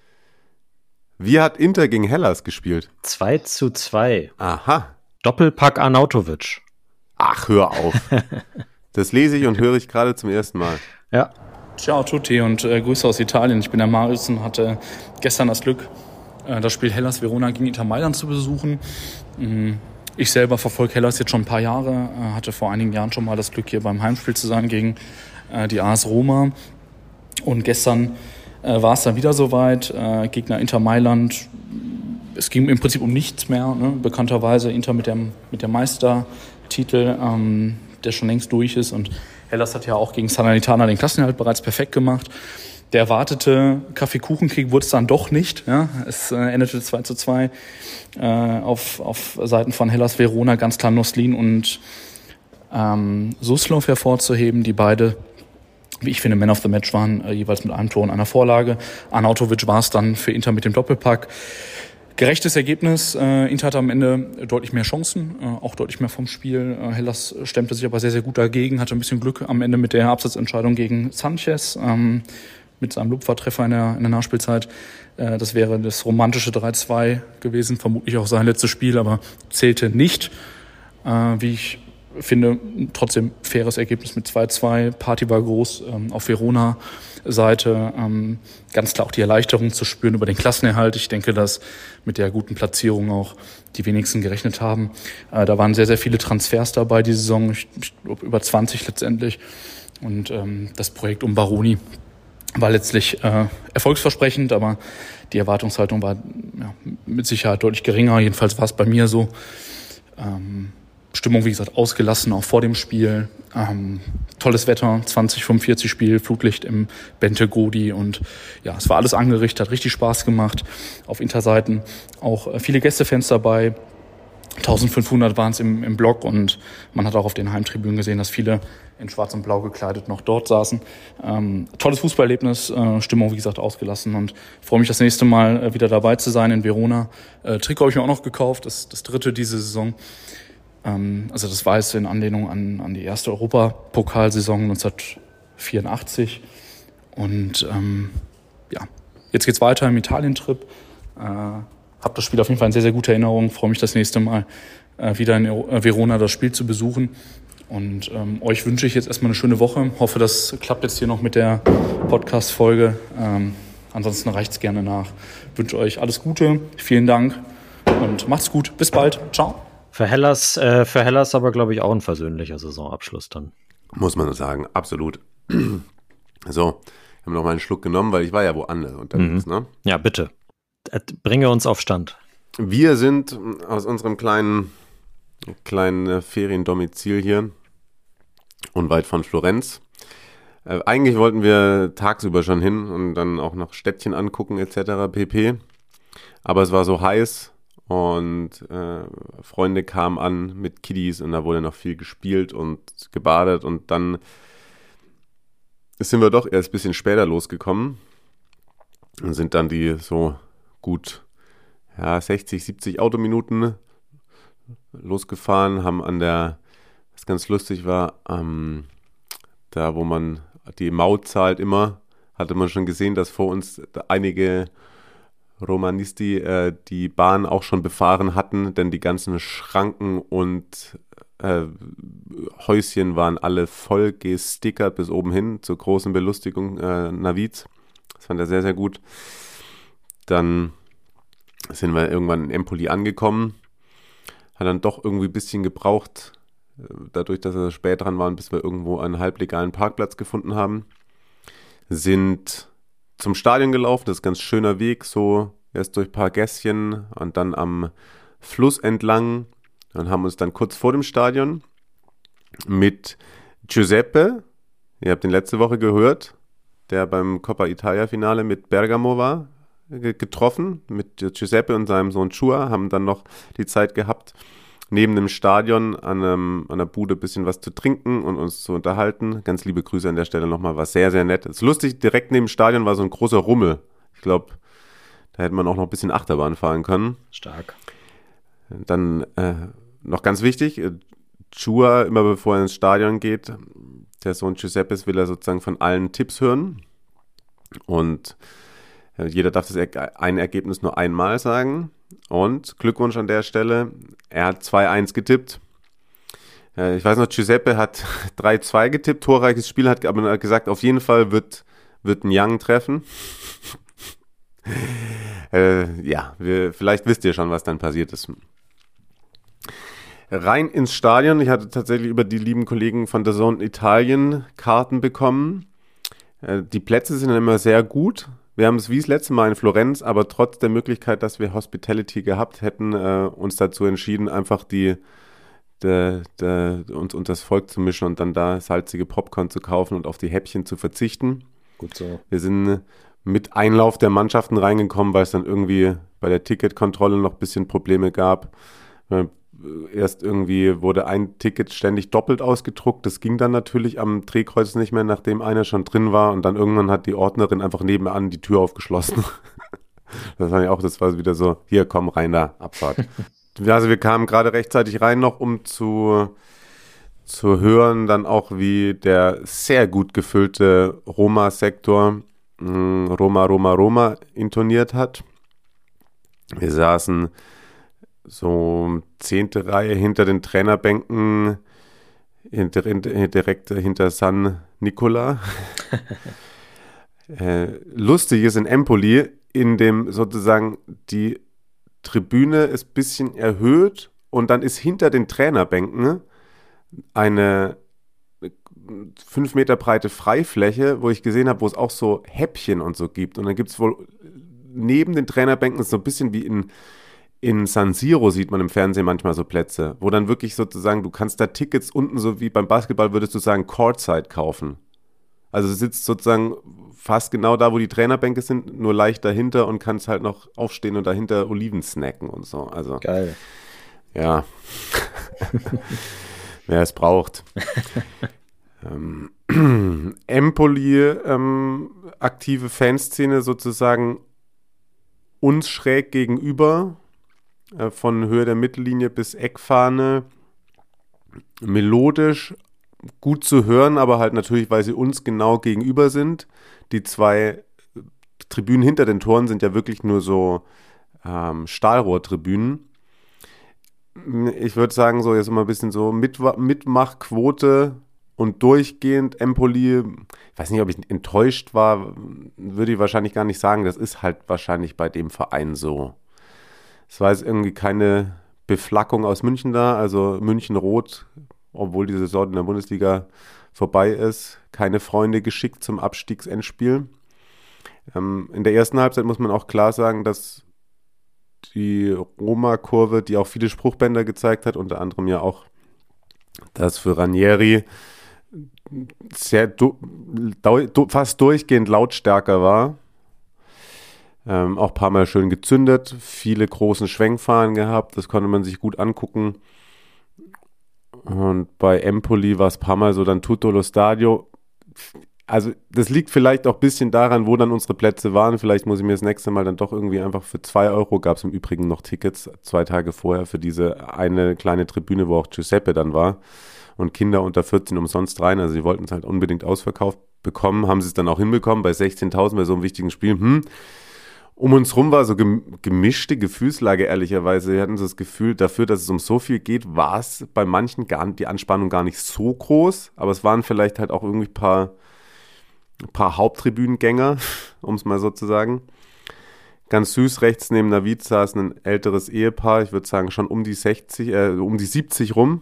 D: Wie hat Inter gegen Hellas gespielt?
E: 2-2.
D: Aha.
E: Doppelpack Arnautovic.
D: Ach, hör auf. Das lese ich und höre ich gerade zum ersten Mal.
E: Ja.
F: Ciao tutti und Grüße aus Italien. Ich bin der Marius und hatte gestern das Glück, das Spiel Hellas Verona gegen Inter Mailand zu besuchen. Ich selber verfolge Hellas jetzt schon ein paar Jahre, hatte vor einigen Jahren schon mal das Glück, hier beim Heimspiel zu sein gegen die AS Roma. Und gestern war es dann wieder soweit. Gegner Inter Mailand. Es ging im Prinzip um nichts mehr. Ne? Bekannterweise Inter mit dem Meistertitel, der schon längst durch ist. Und Hellas hat ja auch gegen Salernitana den Klassenerhalt bereits perfekt gemacht. Der erwartete Kaffeekuchenkrieg wurde es dann doch nicht. Ja? Es endete 2-2 auf Seiten von Hellas Verona, ganz klar Noslin und Suslov hervorzuheben, die beide, wie ich finde, Man of the Match waren, jeweils mit einem Tor und einer Vorlage. Arnautovic war es dann für Inter mit dem Doppelpack. Gerechtes Ergebnis. Inter hatte am Ende deutlich mehr Chancen, auch deutlich mehr vom Spiel. Hellas stemmte sich aber sehr, sehr gut dagegen, hatte ein bisschen Glück am Ende mit der Absatzentscheidung gegen Sanchez, mit seinem Lupfertreffer in der Nachspielzeit. Das wäre das romantische 3-2 gewesen, vermutlich auch sein letztes Spiel, aber zählte nicht. Wie ich finde, trotzdem faires Ergebnis mit 2-2. Party war groß auf Verona-Seite. Ganz klar auch die Erleichterung zu spüren über den Klassenerhalt. Ich denke, dass mit der guten Platzierung auch die wenigsten gerechnet haben. Da waren sehr, sehr viele Transfers dabei die Saison. Ich glaube, über 20 letztendlich. Und das Projekt um Baroni war letztlich erfolgsversprechend, aber die Erwartungshaltung war mit Sicherheit deutlich geringer. Jedenfalls war es bei mir so. Stimmung, wie gesagt, ausgelassen, auch vor dem Spiel. Tolles Wetter, 20:45 Spiel, Flutlicht im Bente Godi und ja, es war alles angerichtet, hat richtig Spaß gemacht. Auf Interseiten auch viele Gästefans dabei. 1500 waren es im Block und man hat auch auf den Heimtribünen gesehen, dass viele in schwarz und blau gekleidet noch dort saßen. Tolles Fußballerlebnis, Stimmung, wie gesagt, ausgelassen und freue mich, das nächste Mal wieder dabei zu sein in Verona. Trikot habe ich mir auch noch gekauft, das dritte diese Saison. Also das Weiße in Anlehnung an die erste Europapokalsaison 1984. Und ja, jetzt geht's weiter im Italien-Trip. Habe das Spiel auf jeden Fall in sehr, sehr guter Erinnerung. Freue mich, das nächste Mal wieder in Verona das Spiel zu besuchen. Und euch wünsche ich jetzt erstmal eine schöne Woche. Hoffe, das klappt jetzt hier noch mit der Podcast-Folge. Ansonsten reicht's gerne nach. Wünsche euch alles Gute. Vielen Dank und macht's gut. Bis bald. Ciao.
E: Für Hellas aber, glaube ich, auch ein versöhnlicher Saisonabschluss dann.
D: Muss man sagen, absolut. So, ich habe noch mal einen Schluck genommen, weil ich war ja woanders unterwegs. Ne?
E: Ja, bitte. Bringe uns auf Stand.
D: Wir sind aus unserem kleinen Feriendomizil hier unweit von Florenz. Eigentlich wollten wir tagsüber schon hin und dann auch noch Städtchen angucken etc. pp. Aber es war so heiß und Freunde kamen an mit Kiddies und da wurde noch viel gespielt und gebadet und dann sind wir doch erst ein bisschen später losgekommen und sind dann die so gut 60, 70 Autominuten losgefahren, haben an der, was ganz lustig war, da wo man die Maut zahlt immer, hatte man schon gesehen, dass vor uns einige Romanisti die Bahn auch schon befahren hatten, denn die ganzen Schranken und Häuschen waren alle voll gestickert bis oben hin, zur großen Belustigung Naviz. Das fand er sehr, sehr gut. Dann sind wir irgendwann in Empoli angekommen. Hat dann doch irgendwie ein bisschen gebraucht, dadurch, dass wir spät dran waren, bis wir irgendwo einen halblegalen Parkplatz gefunden haben. Sind zum Stadion gelaufen, das ist ein ganz schöner Weg, so erst durch ein paar Gässchen und dann am Fluss entlang. Und haben uns dann kurz vor dem Stadion mit Giuseppe, ihr habt ihn letzte Woche gehört, der beim Coppa Italia Finale mit Bergamo war, getroffen. Mit Giuseppe und seinem Sohn Chua, haben dann noch die Zeit gehabt, neben dem Stadion an der Bude ein bisschen was zu trinken und uns zu unterhalten. Ganz liebe Grüße an der Stelle nochmal, war sehr, sehr nett. Es ist lustig, direkt neben dem Stadion war so ein großer Rummel. Ich glaube, da hätte man auch noch ein bisschen Achterbahn fahren können.
E: Stark.
D: Dann noch ganz wichtig, Chua, immer bevor er ins Stadion geht, der Sohn Giuseppes, will er sozusagen von allen Tipps hören. Und jeder darf das ein Ergebnis nur einmal sagen. Und Glückwunsch an der Stelle, er hat 2-1 getippt. Ich weiß noch, Giuseppe hat 3-2 getippt, torreiches Spiel, hat aber gesagt, auf jeden Fall wird ein Young treffen. Vielleicht wisst ihr schon, was dann passiert ist. Rein ins Stadion. Ich hatte tatsächlich über die lieben Kollegen von DAZN Italien Karten bekommen. Die Plätze sind immer sehr gut. Wir haben es wie das letzte Mal in Florenz, aber trotz der Möglichkeit, dass wir Hospitality gehabt hätten, uns dazu entschieden, einfach uns unter das Volk zu mischen und dann da salzige Popcorn zu kaufen und auf die Häppchen zu verzichten.
E: Gut so.
D: Wir sind mit Einlauf der Mannschaften reingekommen, weil es dann irgendwie bei der Ticketkontrolle noch ein bisschen Probleme gab. Erst irgendwie wurde ein Ticket ständig doppelt ausgedruckt. Das ging dann natürlich am Drehkreuz nicht mehr, nachdem einer schon drin war. Und dann irgendwann hat die Ordnerin einfach nebenan die Tür aufgeschlossen. Das war wieder so, hier, komm rein da, Abfahrt. Also wir kamen gerade rechtzeitig rein noch, um zu hören dann auch, wie der sehr gut gefüllte Roma-Sektor Roma intoniert hat. Wir saßen so 10. Reihe hinter den Trainerbänken, direkt hinter San Nicola. Lustig ist in Empoli, in dem sozusagen die Tribüne ist ein bisschen erhöht und dann ist hinter den Trainerbänken eine 5 Meter breite Freifläche, wo ich gesehen habe, wo es auch so Häppchen und so gibt. Und dann gibt es wohl neben den Trainerbänken so ein bisschen wie in in San Siro sieht man im Fernsehen manchmal so Plätze, wo dann wirklich sozusagen, du kannst da Tickets unten, so wie beim Basketball, würdest du sagen, Courtside kaufen. Also du sitzt sozusagen fast genau da, wo die Trainerbänke sind, nur leicht dahinter und kannst halt noch aufstehen und dahinter Oliven snacken und so. Also,
E: Geil.
D: ja, wer es braucht. Empoli, aktive Fanszene sozusagen uns schräg gegenüber, von Höhe der Mittellinie bis Eckfahne, melodisch, gut zu hören, aber halt natürlich, weil sie uns genau gegenüber sind. Die 2 Tribünen hinter den Toren sind ja wirklich nur so Stahlrohrtribünen. Ich würde sagen, so jetzt immer ein bisschen so Mitmachquote und durchgehend Empoli. Ich weiß nicht, ob ich enttäuscht war, würde ich wahrscheinlich gar nicht sagen. Das ist halt wahrscheinlich bei dem Verein so. Es war jetzt irgendwie keine Beflackung aus München da, also München rot, obwohl die Saison in der Bundesliga vorbei ist. Keine Freunde geschickt zum Abstiegsendspiel. In der ersten Halbzeit muss man auch klar sagen, dass die Roma-Kurve, die auch viele Spruchbänder gezeigt hat, unter anderem ja auch das für Ranieri, sehr fast durchgehend lautstärker war. Auch ein paar Mal schön gezündet, viele großen Schwenkfahnen gehabt, das konnte man sich gut angucken. Und bei Empoli war es ein paar Mal so dann tutto lo stadio. Also das liegt vielleicht auch ein bisschen daran, wo dann unsere Plätze waren. Vielleicht muss ich mir das nächste Mal dann doch irgendwie einfach für 2 Euro, gab es im Übrigen noch Tickets, 2 Tage vorher für diese eine kleine Tribüne, wo auch Giuseppe dann war. Und Kinder unter 14 umsonst rein. Also sie wollten es halt unbedingt ausverkauft bekommen, haben sie es dann auch hinbekommen bei 16.000 bei so einem wichtigen Spiel. Um uns rum war so gemischte Gefühlslage, ehrlicherweise. Wir hatten so das Gefühl, dafür, dass es um so viel geht, war es bei manchen die Anspannung gar nicht so groß. Aber es waren vielleicht halt auch irgendwie ein paar Haupttribünengänger, um es mal so zu sagen. Ganz süß, rechts neben Navid saß ein älteres Ehepaar, ich würde sagen schon um die 70 rum.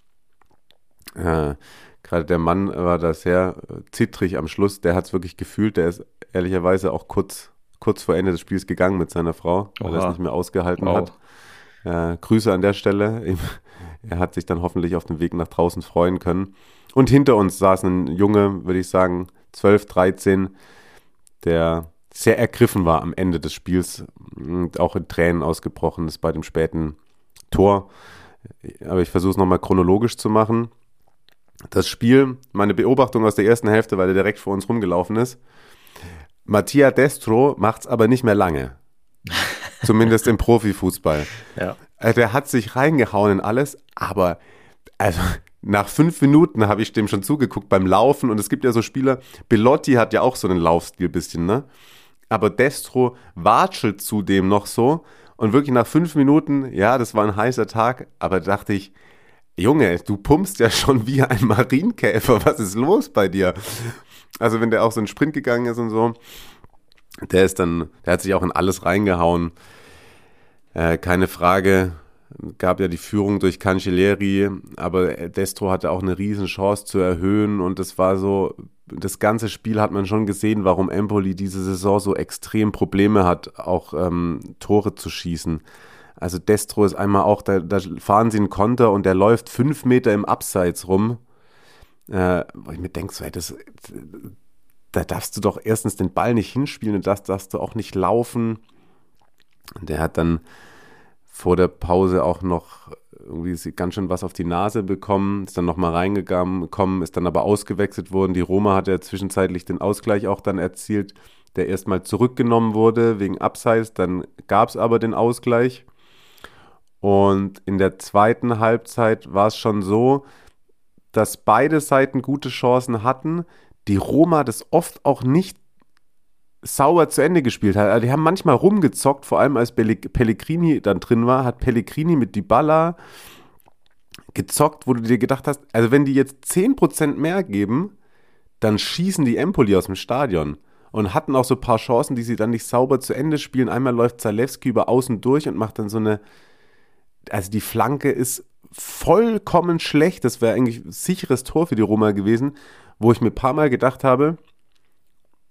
D: Gerade der Mann war da sehr zittrig am Schluss, der hat es wirklich gefühlt, der ist ehrlicherweise auch kurz vor Ende des Spiels gegangen mit seiner Frau, weil er es nicht mehr ausgehalten hat. Grüße an der Stelle. Er hat sich dann hoffentlich auf den Weg nach draußen freuen können. Und hinter uns saß ein Junge, würde ich sagen, 12, 13, der sehr ergriffen war am Ende des Spiels und auch in Tränen ausgebrochen ist bei dem späten Tor. Aber ich versuche es nochmal chronologisch zu machen. Das Spiel, meine Beobachtung aus der ersten Hälfte, weil er direkt vor uns rumgelaufen ist. Mattia Destro macht es aber nicht mehr lange. Zumindest im Profifußball.
E: Ja.
D: Der hat sich reingehauen in alles, aber also nach 5 Minuten habe ich dem schon zugeguckt beim Laufen und es gibt ja so Spieler, Belotti hat ja auch so einen Laufstil bisschen, ne? Aber Destro watschelt zudem noch so und wirklich nach 5 Minuten, ja, das war ein heißer Tag, aber dachte ich, Junge, du pumpst ja schon wie ein Marienkäfer, was ist los bei dir? Also wenn der auch so einen Sprint gegangen ist und so, der hat sich auch in alles reingehauen. Keine Frage, gab ja die Führung durch Cancellieri, aber Destro hatte auch eine riesen Chance zu erhöhen und das war so, das ganze Spiel hat man schon gesehen, warum Empoli diese Saison so extrem Probleme hat, auch Tore zu schießen. Also Destro ist einmal auch, da fahren sie einen Konter und der läuft 5 Meter im Abseits rum. Wo ich mir denke, so, da darfst du doch erstens den Ball nicht hinspielen und das darfst du auch nicht laufen. Und der hat dann vor der Pause auch noch irgendwie ganz schön was auf die Nase bekommen, ist dann nochmal reingekommen, ist dann aber ausgewechselt worden. Die Roma hat ja zwischenzeitlich den Ausgleich auch dann erzielt, der erstmal zurückgenommen wurde wegen Abseits, dann gab es aber den Ausgleich. Und in der zweiten Halbzeit war es schon so, dass beide Seiten gute Chancen hatten, die Roma das oft auch nicht sauber zu Ende gespielt hat. Also die haben manchmal rumgezockt, vor allem als Pellegrini dann drin war, hat Pellegrini mit Dybala gezockt, wo du dir gedacht hast, also wenn die jetzt 10% mehr geben, dann schießen die Empoli aus dem Stadion. Und hatten auch so ein paar Chancen, die sie dann nicht sauber zu Ende spielen. Einmal läuft Zalewski über außen durch und macht dann so eine, also die Flanke ist vollkommen schlecht. Das wäre eigentlich ein sicheres Tor für die Roma gewesen, wo ich mir ein paar Mal gedacht habe,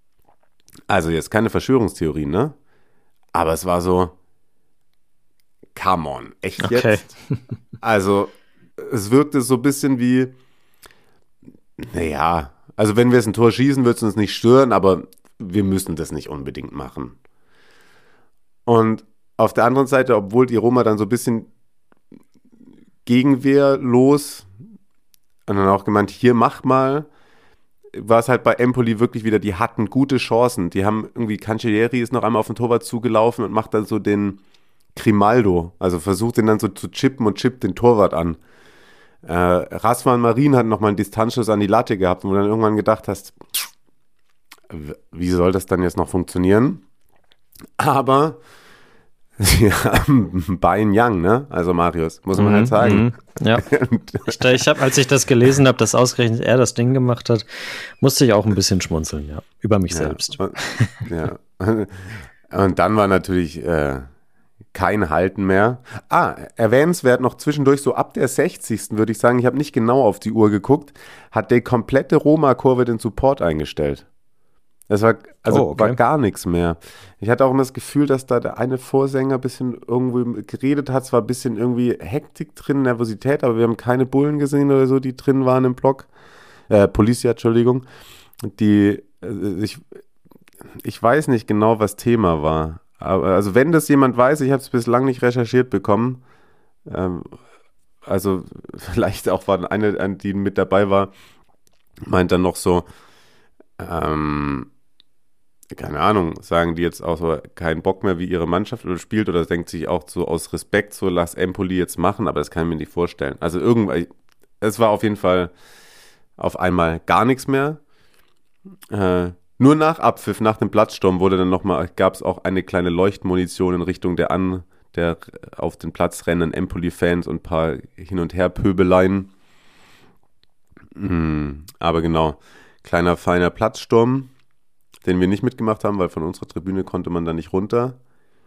D: also jetzt keine Verschwörungstheorien, ne? Aber es war so, come on, echt
E: Okay.
D: jetzt? Also, es wirkte so ein bisschen wie, naja, also wenn wir jetzt ein Tor schießen, wird es uns nicht stören, aber wir müssen das nicht unbedingt machen. Und auf der anderen Seite, obwohl die Roma dann so ein bisschen gegenwehrlos und dann auch gemeint, hier mach mal, war es halt bei Empoli wirklich wieder, die hatten gute Chancen. Die haben irgendwie, Cancellieri ist noch einmal auf den Torwart zugelaufen und macht dann so den Grimaldo, also versucht den dann so zu chippen und chippt den Torwart an. Razvan Marin hat nochmal einen Distanzschuss an die Latte gehabt, wo du dann irgendwann gedacht hast, wie soll das dann jetzt noch funktionieren? Aber sie haben Bayern Young, ne? Also Marius, muss man halt sagen.
E: Ja. Ich habe, als ich das gelesen habe, dass ausgerechnet er das Ding gemacht hat, musste ich auch ein bisschen schmunzeln, ja, über mich selbst.
D: Ja. Und dann war natürlich kein Halten mehr. Erwähnenswert noch zwischendurch, so ab der 60. würde ich sagen, ich habe nicht genau auf die Uhr geguckt, hat die komplette Roma-Kurve den Support eingestellt. Es war, war gar nichts mehr. Ich hatte auch immer das Gefühl, dass da der eine Vorsänger ein bisschen irgendwo geredet hat. Es war ein bisschen irgendwie Hektik drin, Nervosität, aber wir haben keine Bullen gesehen oder so, die drin waren im Block. Polizia, Entschuldigung. Ich weiß nicht genau, was Thema war. Aber, also wenn das jemand weiß, ich habe es bislang nicht recherchiert bekommen. Also vielleicht auch war eine, die mit dabei war, meint dann noch so, keine Ahnung, sagen die jetzt auch so keinen Bock mehr, wie ihre Mannschaft spielt, oder denkt sich auch so aus Respekt, so lass Empoli jetzt machen, aber das kann ich mir nicht vorstellen. Also irgendwann, es war auf jeden Fall auf einmal gar nichts mehr. Nur nach Abpfiff, nach dem Platzsturm gab es auch eine kleine Leuchtmunition in Richtung der auf den Platz rennenden Empoli-Fans und ein paar Hin- und Her-Pöbeleien. Aber genau, kleiner, feiner Platzsturm, den wir nicht mitgemacht haben, weil von unserer Tribüne konnte man da nicht runter.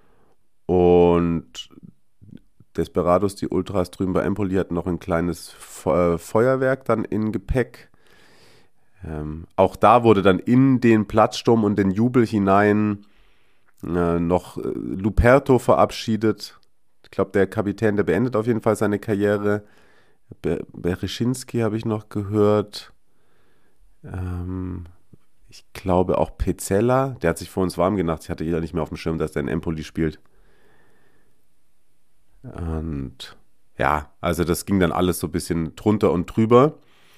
D: Und Desperados, die Ultras drüben bei Empoli, hatten noch ein kleines Feuerwerk dann in Gepäck. Auch da wurde dann in den Platzsturm und den Jubel hinein noch Luperto verabschiedet. Ich glaube, der Kapitän, der beendet auf jeden Fall seine Karriere. Bereschinski habe ich noch gehört. Ich glaube auch Pezzella, der hat sich vor uns warm gemacht. Ich hatte ja nicht mehr auf dem Schirm, dass der in Empoli spielt. Und ja, also das ging dann alles so ein bisschen drunter und drüber.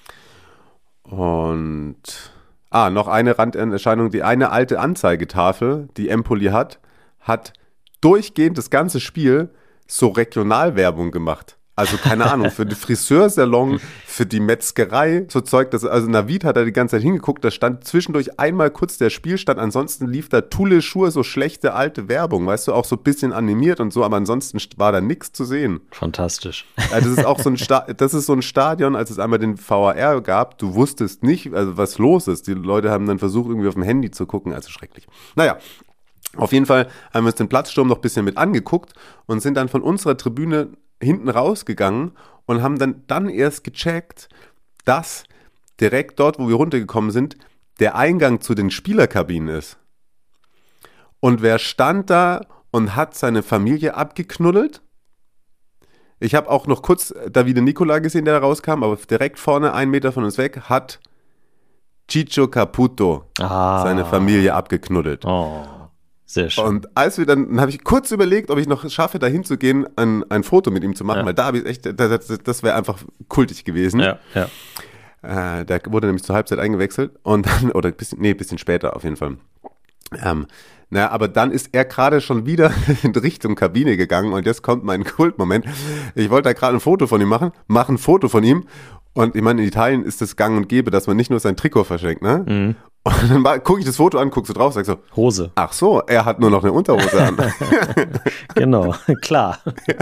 D: Und noch eine Randerscheinung, die eine alte Anzeigetafel, die Empoli hat durchgehend das ganze Spiel so Regionalwerbung gemacht. Also keine Ahnung, für den Friseursalon, für die Metzgerei, so Zeug. Also Navid hat da die ganze Zeit hingeguckt, da stand zwischendurch einmal kurz der Spielstand, ansonsten lief da Tulle Schur, so schlechte alte Werbung, weißt du, auch so ein bisschen animiert und so, aber ansonsten war da nichts zu sehen.
E: Fantastisch.
D: Also das ist auch so ein Stadion, als es einmal den VAR gab, du wusstest nicht, also was los ist. Die Leute haben dann versucht, irgendwie auf dem Handy zu gucken, also schrecklich. Naja, auf jeden Fall haben wir uns den Platzsturm noch ein bisschen mit angeguckt und sind dann von unserer Tribüne hinten rausgegangen und haben dann erst gecheckt, dass direkt dort, wo wir runtergekommen sind, der Eingang zu den Spielerkabinen ist. Und wer stand da und hat seine Familie abgeknuddelt? Ich habe auch noch kurz Davide Nicola gesehen, der da rauskam, aber direkt vorne, 1 Meter von uns weg, hat Ciccio Caputo seine Familie abgeknuddelt.
E: Oh. Sehr schön.
D: Und dann habe ich kurz überlegt, ob ich noch schaffe, da hinzugehen, ein Foto mit ihm zu machen, weil da habe ich echt, das wäre einfach kultig gewesen.
E: Ja.
D: Der wurde nämlich zur Halbzeit eingewechselt und dann, oder bisschen später auf jeden Fall. Aber dann ist er gerade schon wieder in Richtung Kabine gegangen und jetzt kommt mein Kultmoment. Ich wollte da gerade ein Foto von ihm machen, mache ein Foto von ihm und ich meine, in Italien ist das gang und gäbe, dass man nicht nur sein Trikot verschenkt, ne? Mhm. Und dann gucke ich das Foto an, guckst du drauf, sag so,
E: Hose.
D: Ach so, er hat nur noch eine Unterhose an.
E: Genau, klar.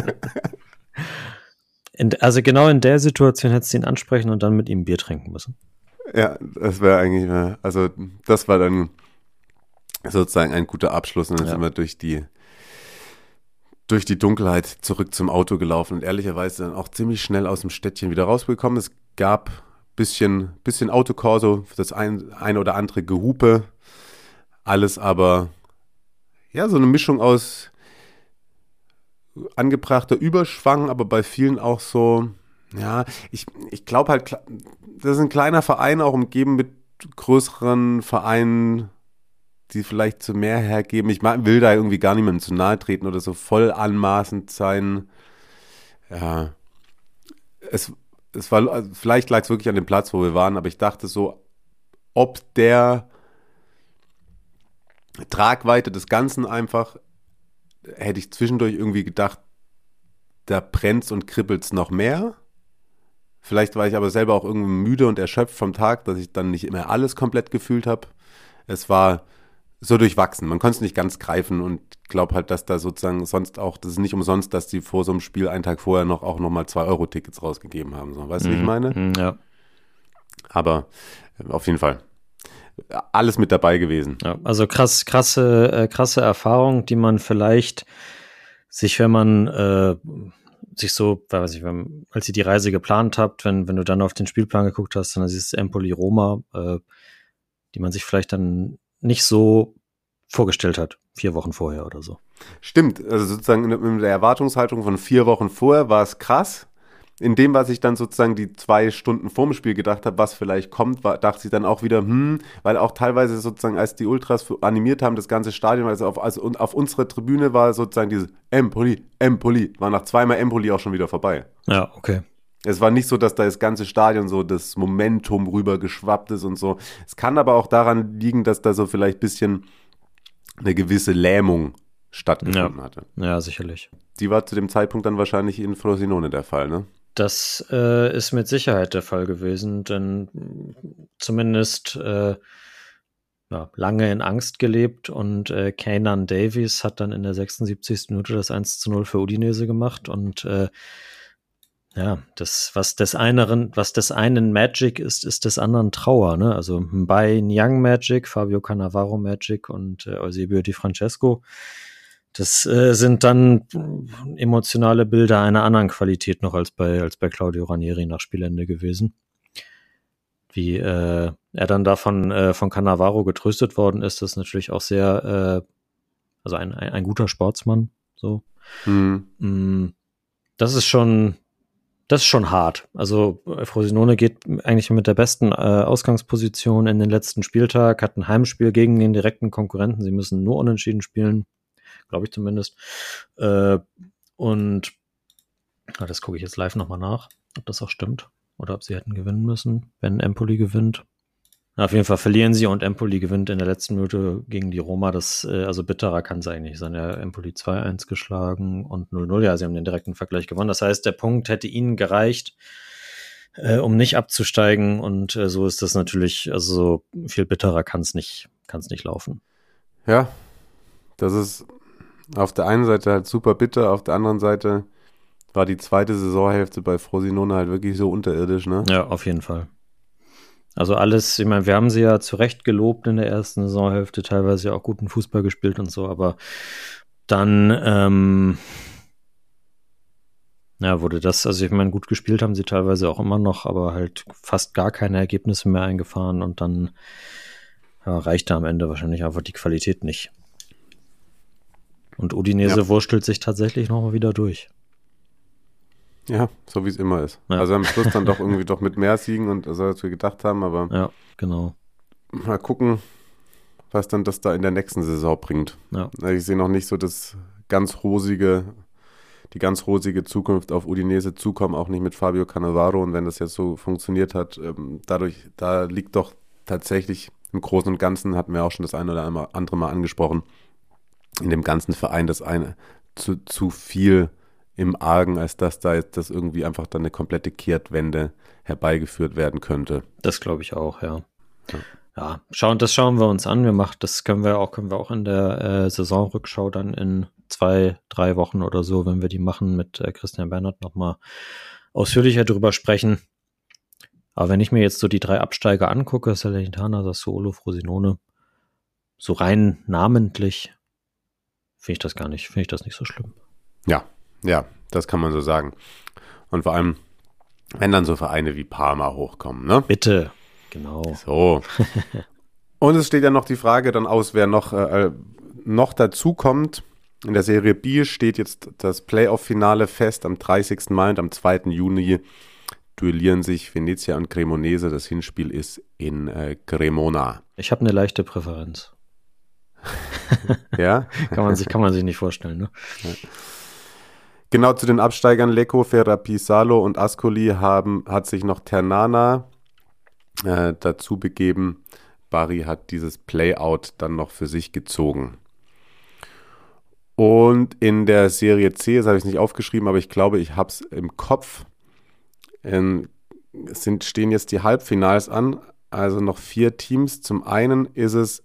E: Also genau in der Situation hättest du ihn ansprechen und dann mit ihm Bier trinken müssen.
D: Ja, das wäre eigentlich, also das war dann sozusagen ein guter Abschluss und dann sind wir durch die Dunkelheit zurück zum Auto gelaufen und ehrlicherweise dann auch ziemlich schnell aus dem Städtchen wieder rausgekommen. Es gab bisschen Autokorso, das ein oder andere Gehupe, alles aber ja so eine Mischung aus angebrachter Überschwang, aber bei vielen auch so, ja, ich glaube halt, das ist ein kleiner Verein, auch umgeben mit größeren Vereinen, die vielleicht zu mehr hergeben. Ich will da irgendwie gar niemandem zu nahe treten oder so voll anmaßend sein. Ja, es war, also vielleicht lag es wirklich an dem Platz, wo wir waren, aber ich dachte so, ob der Tragweite des Ganzen einfach, hätte ich zwischendurch irgendwie gedacht, da brennt's und kribbelt's noch mehr. Vielleicht war ich aber selber auch irgendwie müde und erschöpft vom Tag, dass ich dann nicht immer alles komplett gefühlt habe. Es war so durchwachsen. Man konnte es nicht ganz greifen und glaube halt, dass da sozusagen sonst auch, das ist nicht umsonst, dass die vor so einem Spiel einen Tag vorher auch nochmal 2-Euro-Tickets rausgegeben haben. So, weißt du, wie ich meine?
E: Ja.
D: Aber auf jeden Fall alles mit dabei gewesen.
E: Ja, also krasse Erfahrung, die man vielleicht sich, wenn man sich so, weiß ich, als ihr die Reise geplant habt, wenn du dann auf den Spielplan geguckt hast, dann ist es Empoli-Roma, die man sich vielleicht dann nicht so vorgestellt hat, 4 Wochen vorher oder so.
D: Stimmt, also sozusagen in der Erwartungshaltung von 4 Wochen vorher war es krass. In dem, was ich dann sozusagen die 2 Stunden vorm Spiel gedacht habe, was vielleicht kommt, dachte ich dann auch wieder, weil auch teilweise sozusagen, als die Ultras animiert haben, das ganze Stadion, also auf unserer Tribüne war sozusagen dieses Empoli, war nach 2-mal Empoli auch schon wieder vorbei.
E: Ja, okay.
D: Es war nicht so, dass da das ganze Stadion so das Momentum rüber geschwappt ist und so. Es kann aber auch daran liegen, dass da so vielleicht ein bisschen eine gewisse Lähmung stattgefunden hatte.
E: Ja, sicherlich.
D: Die war zu dem Zeitpunkt dann wahrscheinlich in Frosinone der Fall, ne?
E: Das ist mit Sicherheit der Fall gewesen, denn zumindest lange in Angst gelebt und Keynan Davies hat dann in der 76. Minute das 1:0 für Udinese gemacht und das, was des einen Magic ist, ist des anderen Trauer, ne? Also bei Nyang Magic, Fabio Cannavaro Magic und Eusebio Di Francesco. Das sind dann emotionale Bilder einer anderen Qualität noch als bei Claudio Ranieri nach Spielende gewesen. Wie er dann da von Cannavaro getröstet worden ist, das ist natürlich auch sehr, also ein guter Sportsmann. So. Das ist schon hart. Also Frosinone geht eigentlich mit der besten Ausgangsposition in den letzten Spieltag, hat ein Heimspiel gegen den direkten Konkurrenten. Sie müssen nur unentschieden spielen. Glaube ich zumindest. Und das gucke ich jetzt live nochmal nach, ob das auch stimmt. Oder ob sie hätten gewinnen müssen, wenn Empoli gewinnt. Auf jeden Fall verlieren sie und Empoli gewinnt in der letzten Minute gegen die Roma. Das, also bitterer kann es eigentlich sein. Ja, Empoli 2-1 geschlagen und 0-0. Ja, sie haben den direkten Vergleich gewonnen. Das heißt, der Punkt hätte ihnen gereicht, um nicht abzusteigen. Und so ist das natürlich, also so viel bitterer kann es nicht laufen.
D: Ja, das ist auf der einen Seite halt super bitter, auf der anderen Seite war die zweite Saisonhälfte bei Frosinone halt wirklich so unterirdisch, ne?
E: Ja, auf jeden Fall. Also alles, ich meine, wir haben sie ja zu Recht gelobt in der ersten Saisonhälfte, teilweise ja auch guten Fußball gespielt und so, aber dann wurde das, also ich meine, gut gespielt haben sie teilweise auch immer noch, aber halt fast gar keine Ergebnisse mehr eingefahren und dann reichte am Ende wahrscheinlich einfach die Qualität nicht. Und Udinese wurstelt sich tatsächlich noch mal wieder durch.
D: Ja, so wie es immer ist. Ja. Also am Schluss dann doch irgendwie doch mit mehr Siegen und also als wir gedacht haben, aber
E: ja, genau.
D: Mal gucken, was dann das da in der nächsten Saison bringt. Ja. Ich sehe noch nicht so die ganz rosige Zukunft auf Udinese zukommen, auch nicht mit Fabio Cannavaro. Und wenn das jetzt so funktioniert hat, da liegt doch tatsächlich im Großen und Ganzen, hatten wir auch schon das eine oder andere Mal angesprochen, in dem ganzen Verein das eine zu viel im Argen, als dass da jetzt das irgendwie einfach dann eine komplette Kehrtwende herbeigeführt werden könnte.
E: Das glaube ich auch, ja. Das schauen wir uns an. Das können wir auch in der Saisonrückschau dann in 2-3 Wochen oder so, wenn wir die machen, mit Christian Bernhard nochmal ausführlicher drüber sprechen. Aber wenn ich mir jetzt so die 3 Absteiger angucke, Salernitana, Sassuolo, Frosinone, so rein namentlich, finde ich das nicht so schlimm.
D: Ja, das kann man so sagen. Und vor allem, wenn dann so Vereine wie Parma hochkommen, ne?
E: Bitte, genau.
D: So. Und es steht ja noch die Frage dann aus, wer noch dazu kommt. In der Serie B steht jetzt das Playoff-Finale fest. Am 30. Mai und am 2. Juni duellieren sich Venezia und Cremonese. Das Hinspiel ist in Cremona.
E: Ich habe eine leichte Präferenz.
D: Ja?
E: kann man sich nicht vorstellen, ne?
D: Ja. Genau, zu den Absteigern Lecco, Ferrapisalo und Ascoli hat sich noch Ternana dazu begeben. Bari hat dieses Playout dann noch für sich gezogen. Und in der Serie C, das habe ich nicht aufgeschrieben, aber ich glaube, ich habe es im Kopf, stehen jetzt die Halbfinals an, also noch 4 Teams. Zum einen ist es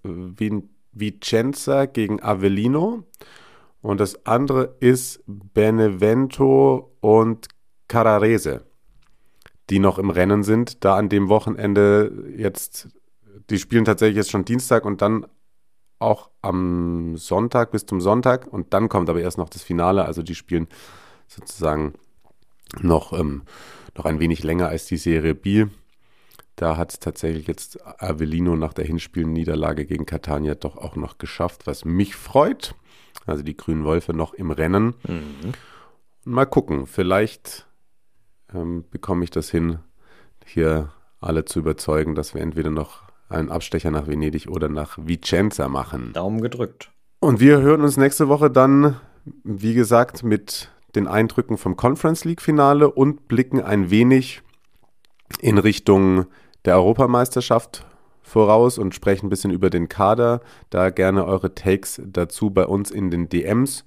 D: Vicenza gegen Avellino und das andere ist Benevento und Carrarese, die noch im Rennen sind, da an dem Wochenende jetzt, die spielen tatsächlich jetzt schon Dienstag und dann auch am Sonntag bis zum Sonntag und dann kommt aber erst noch das Finale, also die spielen sozusagen noch ein wenig länger als die Serie B. Da hat es tatsächlich jetzt Avellino nach der Hinspielniederlage gegen Catania doch auch noch geschafft, was mich freut. Also die Grünen Wölfe noch im Rennen. Mal gucken, vielleicht bekomme ich das hin, hier alle zu überzeugen, dass wir entweder noch einen Abstecher nach Venedig oder nach Vicenza machen.
E: Daumen gedrückt.
D: Und wir hören uns nächste Woche dann, wie gesagt, mit den Eindrücken vom Conference League Finale und blicken ein wenig in Richtung der Europameisterschaft voraus und sprechen ein bisschen über den Kader. Da gerne eure Takes dazu bei uns in den DMs.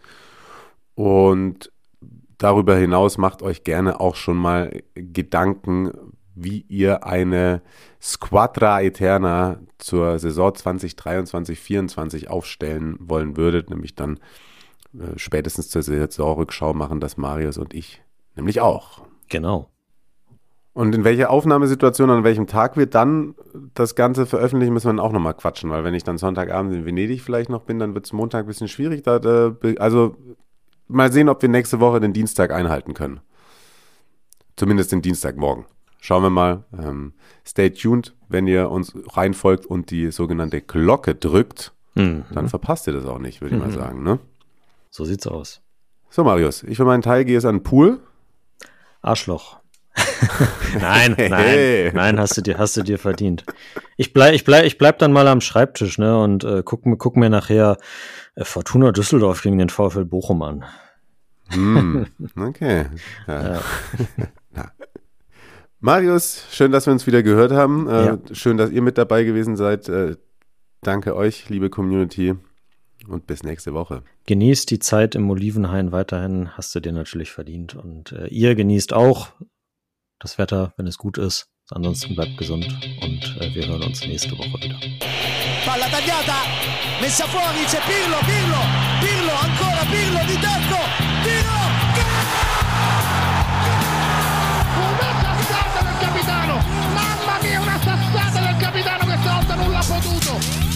D: Und darüber hinaus macht euch gerne auch schon mal Gedanken, wie ihr eine Squadra Eterna zur Saison 2023-24 aufstellen wollen würdet, nämlich dann spätestens zur Saisonrückschau machen das Marius und ich nämlich auch.
E: Genau.
D: Und in welcher Aufnahmesituation, an welchem Tag wir dann das Ganze veröffentlichen, müssen wir dann auch nochmal quatschen, weil wenn ich dann Sonntagabend in Venedig vielleicht noch bin, dann wird es Montag ein bisschen schwierig. Also mal sehen, ob wir nächste Woche den Dienstag einhalten können. Zumindest den Dienstagmorgen. Schauen wir mal. Stay tuned, wenn ihr uns reinfolgt und die sogenannte Glocke drückt, dann verpasst ihr das auch nicht, würde ich mal sagen. Ne?
E: So sieht's aus.
D: So, Marius, ich für meinen Teil gehe jetzt an den Pool.
E: Arschloch. Nein, hast du dir verdient. Ich bleib dann mal am Schreibtisch, ne, und guck mir nachher Fortuna Düsseldorf gegen den VfL Bochum an.
D: Okay. Ja. Ja. Marius, schön, dass wir uns wieder gehört haben.
E: Ja.
D: Schön, dass ihr mit dabei gewesen seid. Danke euch, liebe Community. Und bis nächste Woche.
E: Genießt die Zeit im Olivenhain weiterhin, hast du dir natürlich verdient. Und ihr genießt auch das Wetter, wenn es gut ist. Ansonsten bleibt gesund und wir hören uns nächste Woche wieder.
A: Palla tagliata, messa fuori, c'è Pirlo, ancora Pirlo di tacco, tiro!
B: Una sassata del capitano, mamma mia, una sassata del capitano che stavolta non l'ha potuto.